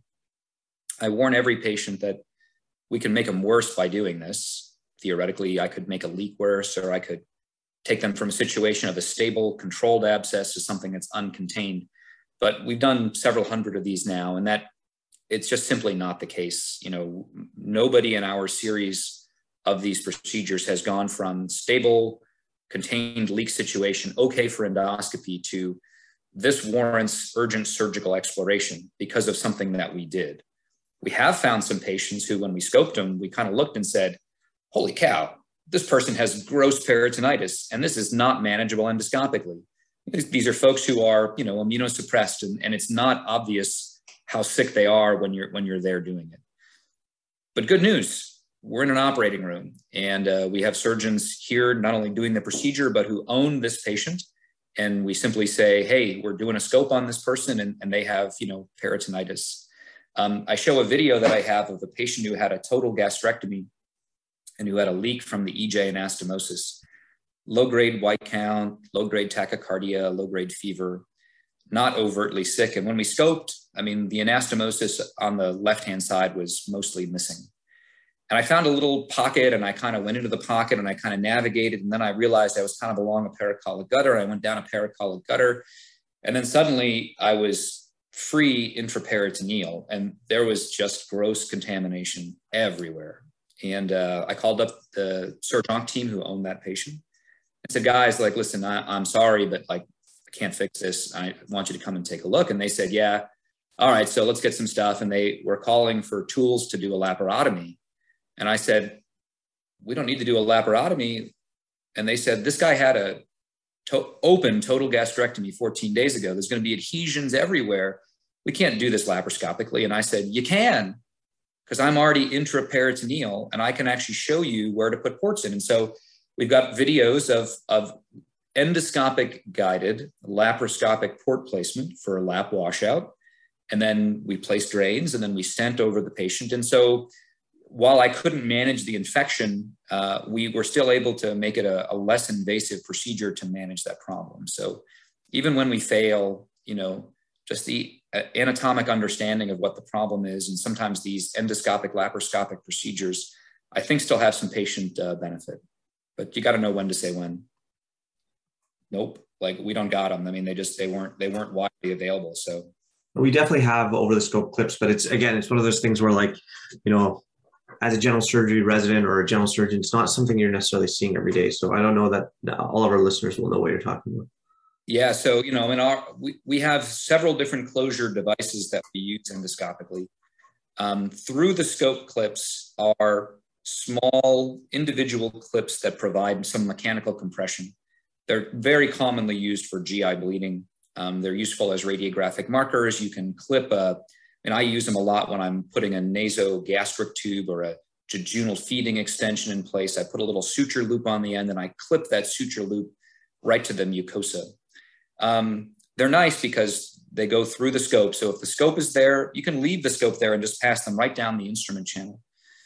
I warn every patient that we can make them worse by doing this. Theoretically, I could make a leak worse, or I could take them from a situation of a stable, controlled abscess to something that's uncontained. But we've done several hundred of these now, and that it's just simply not the case. Nobody in our series of these procedures has gone from stable, contained leak situation, okay for endoscopy, to this warrants urgent surgical exploration because of something that we did. We have found some patients who, when we scoped them, we kind of looked and said, holy cow, this person has gross peritonitis, and this is not manageable endoscopically. These are folks who are, immunosuppressed, and it's not obvious how sick they are when you're there doing it. But good news, we're in an operating room, and we have surgeons here not only doing the procedure, but who own this patient. And we simply say, hey, we're doing a scope on this person, and they have, peritonitis. I show a video that I have of a patient who had a total gastrectomy and who had a leak from the EJ anastomosis. Low-grade white count, low-grade tachycardia, low-grade fever, not overtly sick. And when we scoped, the anastomosis on the left-hand side was mostly missing. And I found a little pocket, and I kind of went into the pocket and I kind of navigated. And then I realized I was kind of along a paracolic gutter. I went down a paracolic gutter. And then suddenly I was free intraperitoneal, and there was just gross contamination everywhere. And I called up the surgeon team who owned that patient. I said, guys, listen, I'm sorry, but I can't fix this. I want you to come and take a look. And they said, yeah, all right, so let's get some stuff. And they were calling for tools to do a laparotomy. And I said, we don't need to do a laparotomy. And they said, this guy had a open total gastrectomy 14 days ago. There's going to be adhesions everywhere. We can't do this laparoscopically. And I said, you can, because I'm already intraperitoneal and I can actually show you where to put ports in. And so we've got videos of endoscopic guided laparoscopic port placement for lap washout. And then we placed drains, and then we stent over the patient. And so while I couldn't manage the infection, we were still able to make it a less invasive procedure to manage that problem. So even when we fail, just the anatomic understanding of what the problem is, and sometimes these endoscopic laparoscopic procedures, I think still have some patient benefit. But you got to know when to say when. Nope, we don't got them. They weren't widely available. So we definitely have over the scope clips, but it's one of those things where as a general surgery resident or a general surgeon, it's not something you're necessarily seeing every day. So I don't know that all of our listeners will know what you're talking about. Yeah, so we have several different closure devices that we use endoscopically. Through the scope clips are small individual clips that provide some mechanical compression. They're very commonly used for GI bleeding. They're useful as radiographic markers. You can clip and I use them a lot when I'm putting a nasogastric tube or a jejunal feeding extension in place. I put a little suture loop on the end and I clip that suture loop right to the mucosa. They're nice because they go through the scope. So if the scope is there, you can leave the scope there and just pass them right down the instrument channel.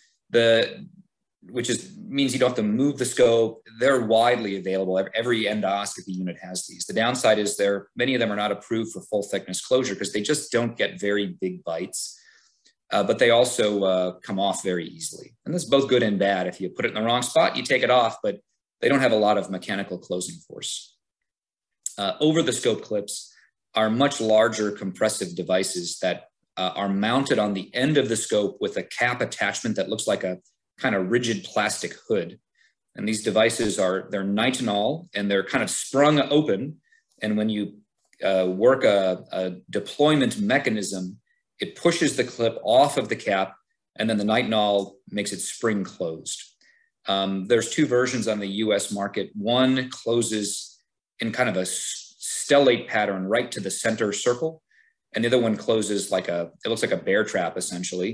Which means you don't have to move the scope. They're widely available. Every endoscopy unit has these. The downside is many of them are not approved for full thickness closure because they just don't get very big bites. But they also come off very easily. And this is both good and bad. If you put it in the wrong spot, you take it off, but they don't have a lot of mechanical closing force. Over the scope clips are much larger compressive devices that are mounted on the end of the scope with a cap attachment that looks like a kind of rigid plastic hood. And these devices they're nitinol and they're kind of sprung open. And when you work a deployment mechanism, it pushes the clip off of the cap, and then the nitinol makes it spring closed. There's two versions on the US market. One closes in kind of a stellate pattern right to the center circle. And the other one closes it looks like a bear trap essentially.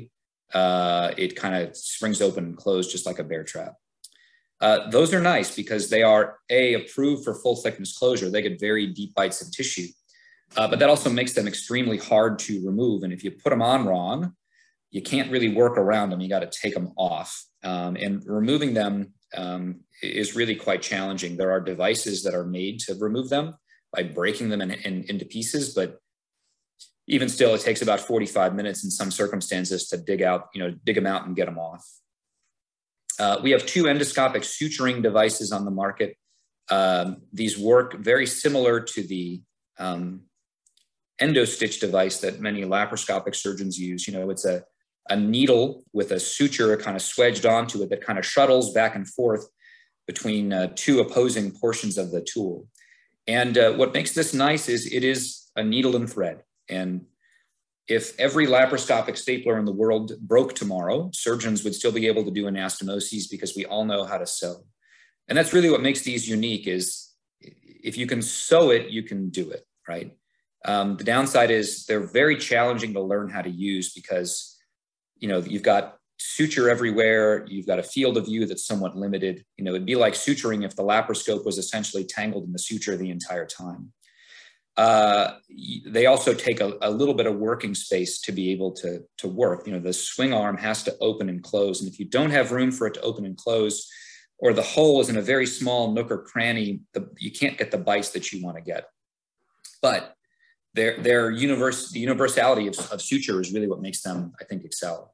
it kind of springs open and closed just like a bear trap. Those are nice because they are approved for full thickness closure. They get very deep bites of tissue, but that also makes them extremely hard to remove. And if you put them on wrong, you can't really work around them. You got to take them off, and removing them is really quite challenging. There are devices that are made to remove them by breaking them into pieces, but even still, it takes about 45 minutes in some circumstances to dig them out and get them off. We have 2 endoscopic suturing devices on the market. These work very similar to the EndoStitch device that many laparoscopic surgeons use. It's a needle with a suture kind of swedged onto it that kind of shuttles back and forth between 2 opposing portions of the tool. And what makes this nice is it is a needle and thread. And if every laparoscopic stapler in the world broke tomorrow, surgeons would still be able to do anastomoses because we all know how to sew. And that's really what makes these unique is if you can sew it, you can do it, right? The downside is they're very challenging to learn how to use because, you've got suture everywhere. You've got a field of view that's somewhat limited. It'd be like suturing if the laparoscope was essentially tangled in the suture the entire time. They also take a little bit of working space to be able to work. The swing arm has to open and close. And if you don't have room for it to open and close, or the hole is in a very small nook or cranny, you can't get the bites that you want to get. But the universality of suture is really what makes them, I think, excel.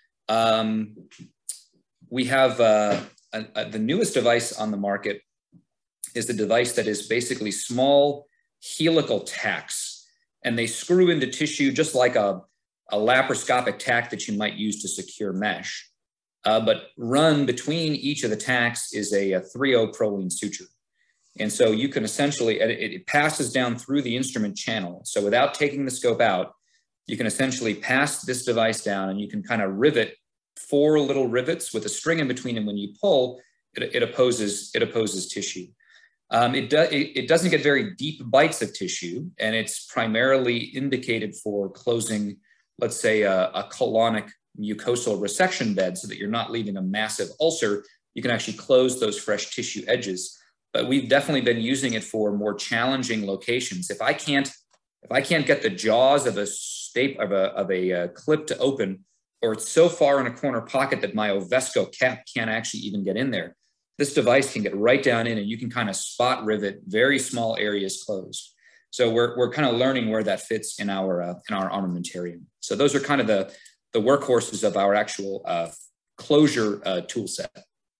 We have the newest device on the market is the device that is basically small helical tacks, and they screw into tissue just like a laparoscopic tack that you might use to secure mesh. But run between each of the tacks is a 3/0 Prolene suture. And so you can essentially, it passes down through the instrument channel. So without taking the scope out, you can essentially pass this device down and you can kind of rivet 4 little rivets with a string in between, and when you pull, it opposes tissue. It doesn't get very deep bites of tissue, and it's primarily indicated for closing, let's say, a colonic mucosal resection bed so that you're not leaving a massive ulcer. You can actually close those fresh tissue edges. But we've definitely been using it for more challenging locations. If I can't get the jaws of a clip to open, or it's so far in a corner pocket that my Ovesco cap can't actually even get in there, this device can get right down in and you can kind of spot rivet very small areas closed. So we're kind of learning where that fits in our armamentarium. So those are kind of the workhorses of our actual closure tool set.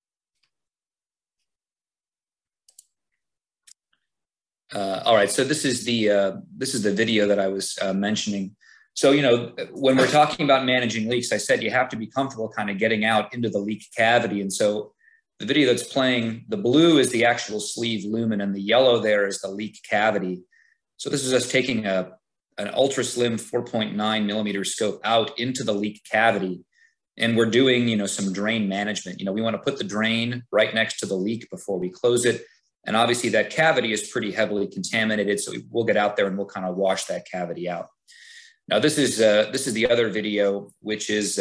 All right, so this is the video that I was mentioning. So, when we're talking about managing leaks, I said you have to be comfortable kind of getting out into the leak cavity. And so the video that's playing, the blue is the actual sleeve lumen and the yellow there is the leak cavity. So this is us taking an ultra slim 4.9 millimeter scope out into the leak cavity. And we're doing, some drain management. We want to put the drain right next to the leak before we close it. And obviously that cavity is pretty heavily contaminated. So we'll get out there and we'll kind of wash that cavity out. Now this is the other video, which is,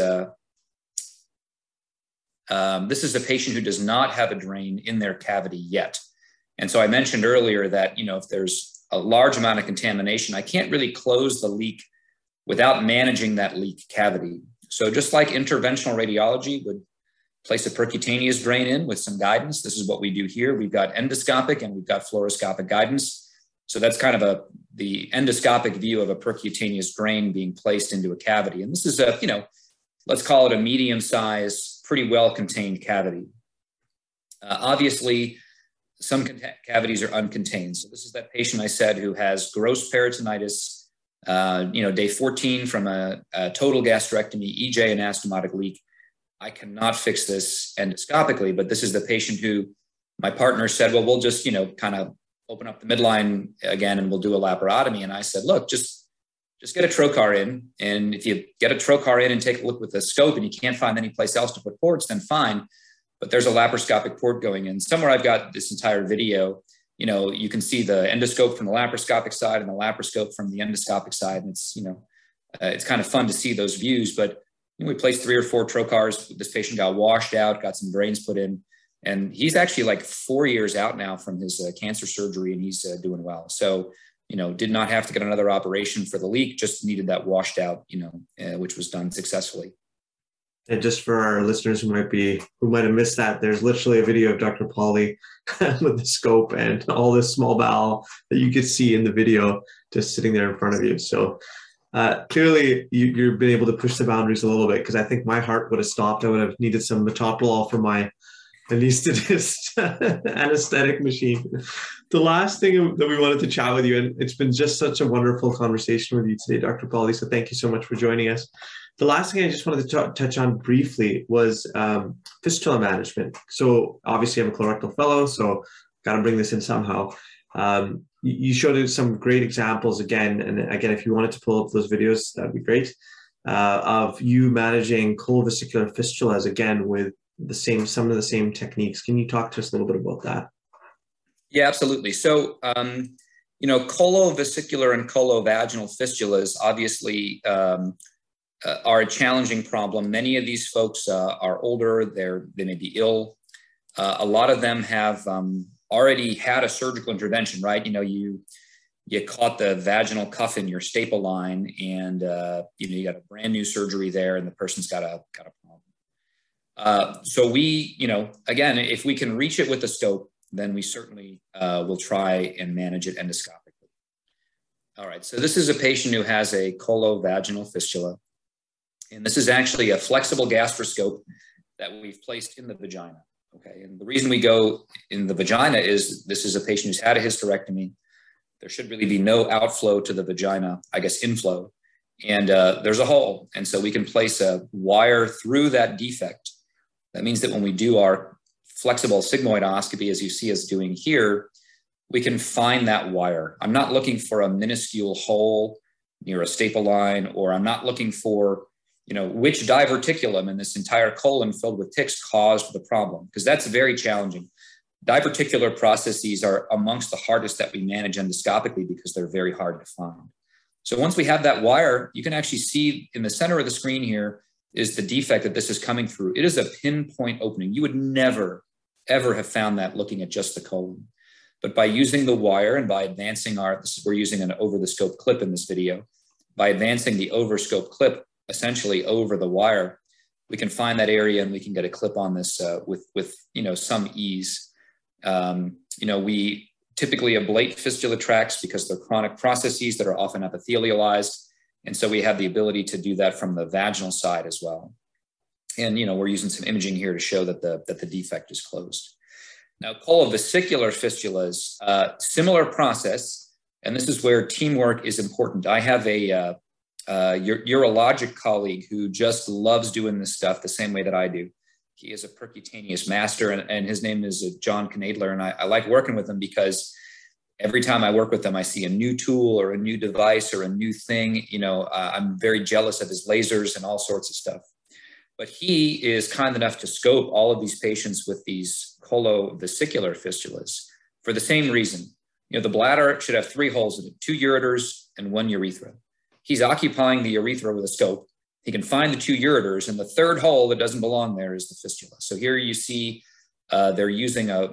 this is a patient who does not have a drain in their cavity yet. And so I mentioned earlier that, if there's a large amount of contamination, I can't really close the leak without managing that leak cavity. So just like interventional radiology would place a percutaneous drain in with some guidance, this is what we do here. We've got endoscopic and we've got fluoroscopic guidance. So that's kind of the endoscopic view of a percutaneous drain being placed into a cavity. And this is let's call it a medium size, pretty well contained cavity. Obviously, some cavities are uncontained. So this is that patient I said who has gross peritonitis, day 14 from a total gastrectomy, EJ anastomotic leak. I cannot fix this endoscopically, but this is the patient who my partner said, well, we'll just, kind of open up the midline again and we'll do a laparotomy. And I said, look, just get a trocar in. And if you get a trocar in and take a look with the scope and you can't find any place else to put ports, then fine. But there's a laparoscopic port going in. Somewhere I've got this entire video, you can see the endoscope from the laparoscopic side and the laparoscope from the endoscopic side. And it's, it's kind of fun to see those views, but we placed 3 or 4 trocars. This patient got washed out, got some drains put in, and he's actually like 4 years out now from his cancer surgery, and he's doing well. So, did not have to get another operation for the leak, just needed that washed out, which was done successfully. And just for our listeners who might have missed that, there's literally a video of Dr. Pauly with the scope and all this small bowel that you could see in the video just sitting there in front of you. So clearly you've been able to push the boundaries a little bit, because I think my heart would have stopped. I would have needed some metoprolol for my anesthetist anesthetic machine. The last thing that we wanted to chat with you, and it's been just such a wonderful conversation with you today, Dr. Pauly, so thank you so much for joining us. The last thing I just wanted to touch on briefly was fistula management. So obviously I'm a colorectal fellow, so got to bring this in somehow. You showed us some great examples again, and again, if you wanted to pull up those videos, that'd be great, of you managing colovesicular fistulas, again, with some of the same techniques. Can you talk to us a little bit about that? Yeah, absolutely. So, colovesicular and colovaginal fistulas obviously are a challenging problem. Many of these folks are older, they may be ill. A lot of them have already had a surgical intervention, right? You caught the vaginal cuff in your staple line, and you got a brand new surgery there, and the person's got a problem. So we, again, if we can reach it with the scope, then we certainly will try and manage it endoscopically. All right, so this is a patient who has a colovaginal fistula. And this is actually a flexible gastroscope that we've placed in the vagina, okay? And the reason we go in the vagina is this is a patient who's had a hysterectomy. There should really be no outflow to the vagina, I guess inflow. And there's a hole. And so we can place a wire through that defect. That means that when we do our flexible sigmoidoscopy, as you see us doing here, we can find that wire. I'm not looking for a minuscule hole near a staple line, or I'm not looking for which diverticulum in this entire colon filled with ticks caused the problem, because that's very challenging. Diverticular processes are amongst the hardest that we manage endoscopically because they're very hard to find. So once we have that wire, you can actually see in the center of the screen here is the defect that this is coming through. It is a pinpoint opening. You would never, ever have found that looking at just the colon. But by using the wire and by advancing we're using an over-the-scope clip in this video, by advancing the over-scope clip essentially over the wire, we can find that area and we can get a clip on this with some ease. We typically ablate fistula tracts because they're chronic processes that are often epithelialized. And so we have the ability to do that from the vaginal side as well. And, we're using some imaging here to show that the defect is closed. Now, colovesicular fistulas, similar process, and this is where teamwork is important. I have a urologic colleague who just loves doing this stuff the same way that I do. He is a percutaneous master, and his name is John Knadler, and I like working with him because every time I work with him, I see a new tool or a new device or a new thing. I'm very jealous of his lasers and all sorts of stuff. But he is kind enough to scope all of these patients with these colovesicular fistulas for the same reason. The bladder should have 3 holes in it, 2 ureters and 1 urethra. He's occupying the urethra with a scope. He can find the 2 ureters, and the 3rd hole that doesn't belong there is the fistula. So here you see they're using a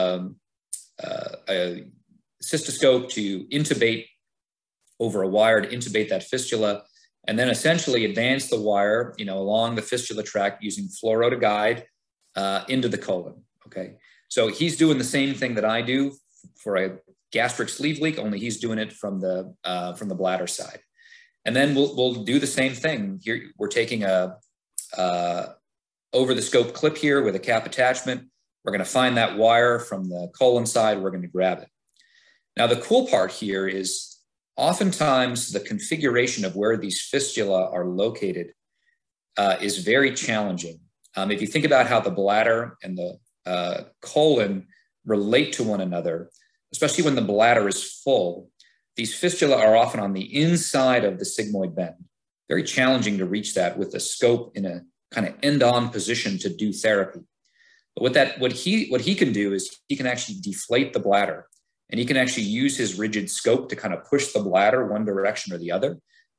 cystoscope to intubate over a wire to intubate that fistula, and then essentially advance the wire, along the fistula tract using fluoro to guide into the colon. Okay, so he's doing the same thing that I do for a gastric sleeve leak, only he's doing it from the bladder side. And then we'll do the same thing. Here we're taking a over the scope clip here with a cap attachment. We're going to find that wire from the colon side. We're going to grab it. Now, the cool part here is oftentimes the configuration of where these fistula are located is very challenging. If you think about how the bladder and the colon relate to one another, especially when the bladder is full, these fistula are often on the inside of the sigmoid bend. Very challenging to reach that with the scope in a kind of end-on position to do therapy. But what he can do is he can actually deflate the bladder, and he can actually use his rigid scope to kind of push the bladder one direction or the other.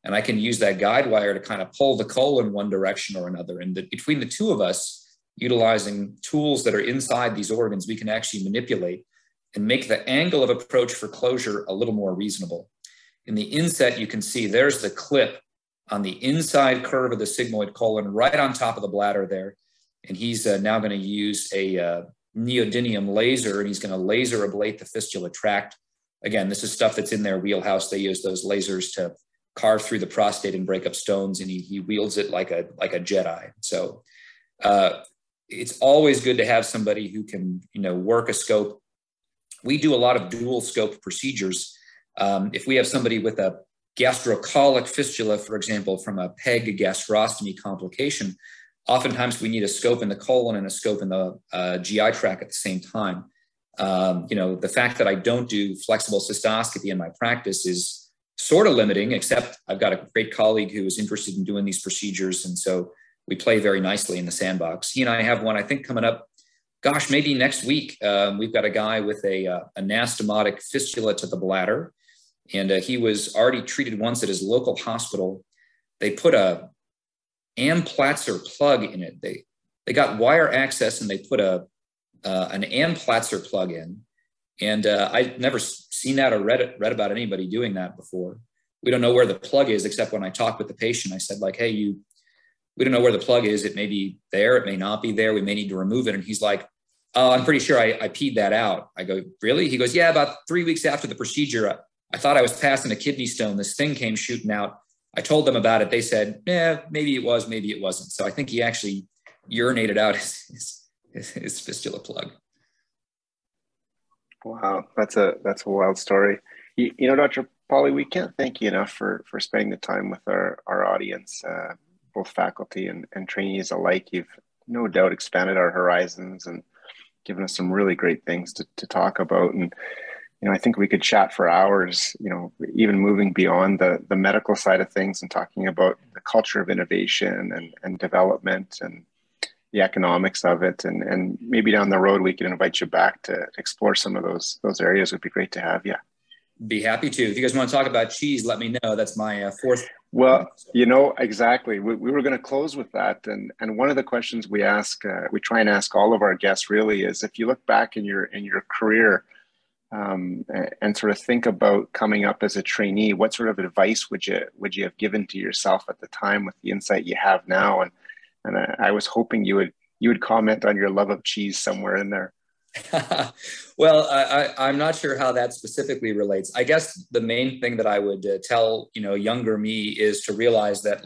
and I can use that guide wire to kind of pull the colon one direction or another. And between the two of us, utilizing tools that are inside these organs, we can actually manipulate and make the angle of approach for closure a little more reasonable. In the inset, you can see there's the clip on the inside curve of the sigmoid colon right on top of the bladder there. And he's now going to use a neodymium laser, and he's going to laser ablate the fistula tract. Again, this is stuff that's in their wheelhouse. They use those lasers to carve through the prostate and break up stones, and he wields it like a Jedi. So it's always good to have somebody who can, work a scope. We do a lot of dual scope procedures. If we have somebody with a gastrocolic fistula, for example, from a PEG gastrostomy complication, oftentimes we need a scope in the colon and a scope in the GI tract at the same time. The fact that I don't do flexible cystoscopy in my practice is sort of limiting, except I've got a great colleague who is interested in doing these procedures. And so we play very nicely in the sandbox. He and I have one, I think, coming up, maybe next week. We've got a guy with a anastomotic fistula to the bladder. And he was already treated once at his local hospital. They put a Amplatzer plug in it. They got wire access, and they put an Amplatzer plug in. And I'd never seen that or read about anybody doing that before. We don't know where the plug is, except when I talked with the patient, I said, like, hey, we don't know where the plug is. It may be there. It may not be there. We may need to remove it. And he's like, oh, I'm pretty sure I peed that out. I go, really? He goes, yeah, about 3 weeks after the procedure, I thought I was passing a kidney stone. This thing came shooting out. I told them about it. They said, yeah, maybe it was, maybe it wasn't. So I think he actually urinated out his fistula plug. Wow, that's a wild story. Dr. Pauly, we can't thank you enough for spending the time with our audience, both faculty and trainees alike. You've no doubt expanded our horizons and given us some really great things to talk about. And I think we could chat for hours, even moving beyond the medical side of things and talking about the culture of innovation and development and the economics of it. And maybe down the road, we can invite you back to explore some of those areas. It would be great to have you. Be happy to. If you guys want to talk about cheese, let me know. That's my fourth. Well, exactly. We were going to close with that. And one of the questions we try and ask all of our guests really is, if you look back in your career, and sort of think about coming up as a trainee, what sort of advice would you have given to yourself at the time with the insight you have now? And I was hoping you would comment on your love of cheese somewhere in there. Well, I'm not sure how that specifically relates. I guess the main thing that I would tell younger me is to realize that,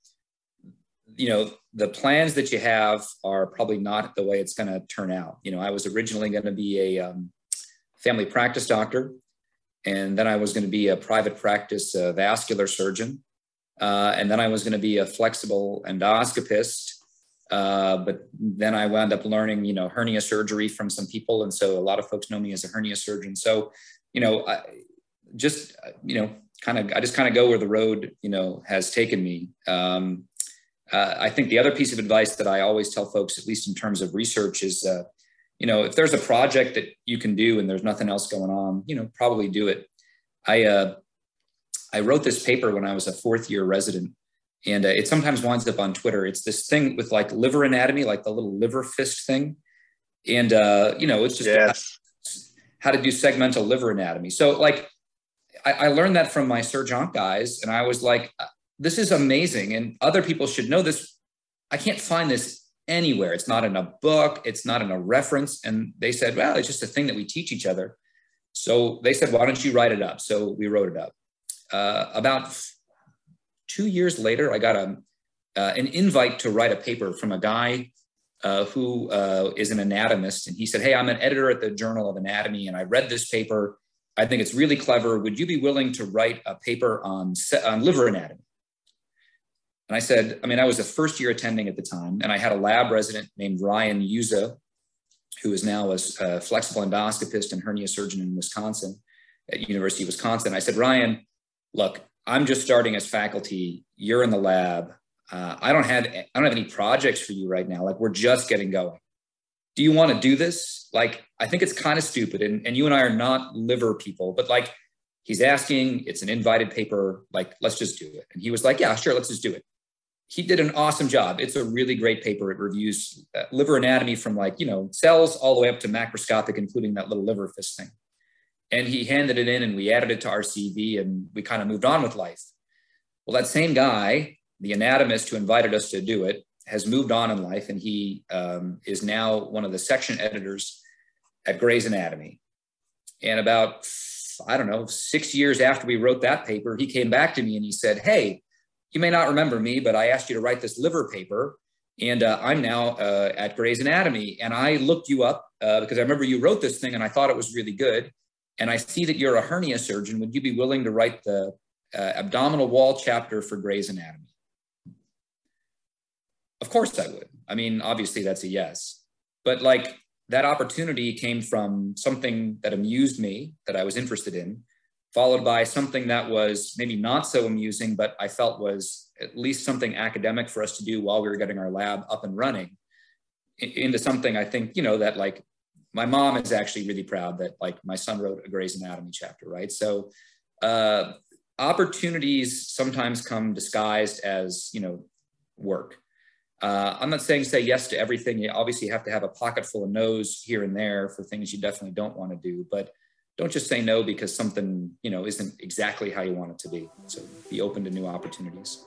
the plans that you have are probably not the way it's going to turn out. I was originally going to be a family practice doctor, and then I was going to be a private practice vascular surgeon, and then I was going to be a flexible endoscopist. But then I wound up learning, hernia surgery from some people, and so a lot of folks know me as a hernia surgeon. So, I just kind of go where the road has taken me. I think the other piece of advice that I always tell folks, at least in terms of research, is if there's a project that you can do and there's nothing else going on, probably do it. I wrote this paper when I was a fourth year resident, and it sometimes winds up on Twitter. It's this thing with like liver anatomy, like the little liver fist thing. And, it's just how to do segmental liver anatomy. So I learned that from my Surgeon guys, and I was like, this is amazing. And other people should know this. I can't find this anywhere. It's not in a book. It's not in a reference. And they said, well, it's just a thing that we teach each other. So they said, why don't you write it up? So we wrote it up. About 2 years later, I got an invite to write a paper from a guy who is an anatomist. And he said, hey, I'm an editor at the Journal of Anatomy, and I read this paper. I think it's really clever. Would you be willing to write a paper on liver anatomy? And I said, I was a first year attending at the time, and I had a lab resident named Ryan Yuza, who is now a flexible endoscopist and hernia surgeon in Wisconsin, at University of Wisconsin. I said, Ryan, look, I'm just starting as faculty. You're in the lab. I don't have any projects for you right now. We're just getting going. Do you want to do this? I think it's kind of stupid. And you and I are not liver people, but He's asking, it's an invited paper, like, let's just do it. And he was like, yeah, sure, let's just do it. He did an awesome job. It's a really great paper. It reviews liver anatomy from cells all the way up to macroscopic, including that little liver fist thing. And he handed it in and we added it to our CV and we kind of moved on with life. Well, that same guy, the anatomist who invited us to do it, has moved on in life, and he is now one of the section editors at Gray's Anatomy. And about, 6 years after we wrote that paper, he came back to me and he said, hey, you may not remember me, but I asked you to write this liver paper, and I'm now at Gray's Anatomy. And I looked you up because I remember you wrote this thing and I thought it was really good. And I see that you're a hernia surgeon. Would you be willing to write the abdominal wall chapter for Gray's Anatomy? Of course I would. I mean, obviously that's a yes. But that opportunity came from something that amused me, that I was interested in, followed by something that was maybe not so amusing, but I felt was at least something academic for us to do while we were getting our lab up and running, into something I think, that my mom is actually really proud that my son wrote a Gray's Anatomy chapter, right? So opportunities sometimes come disguised as, work. I'm not saying say yes to everything. You obviously have to have a pocket full of no's here and there for things you definitely don't want to do, but don't just say no because something, isn't exactly how you want it to be. So be open to new opportunities.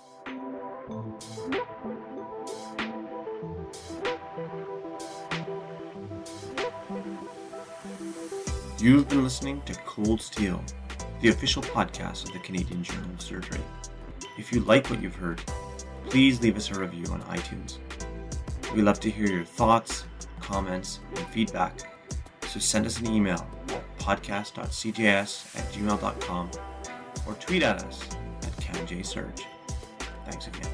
You've been listening to Cold Steel, the official podcast of the Canadian Journal of Surgery. If you like what you've heard, please leave us a review on iTunes. We love to hear your thoughts, comments, and feedback, so send us an email at podcast.cjs@gmail.com or tweet at us at CanJSurge. Thanks again.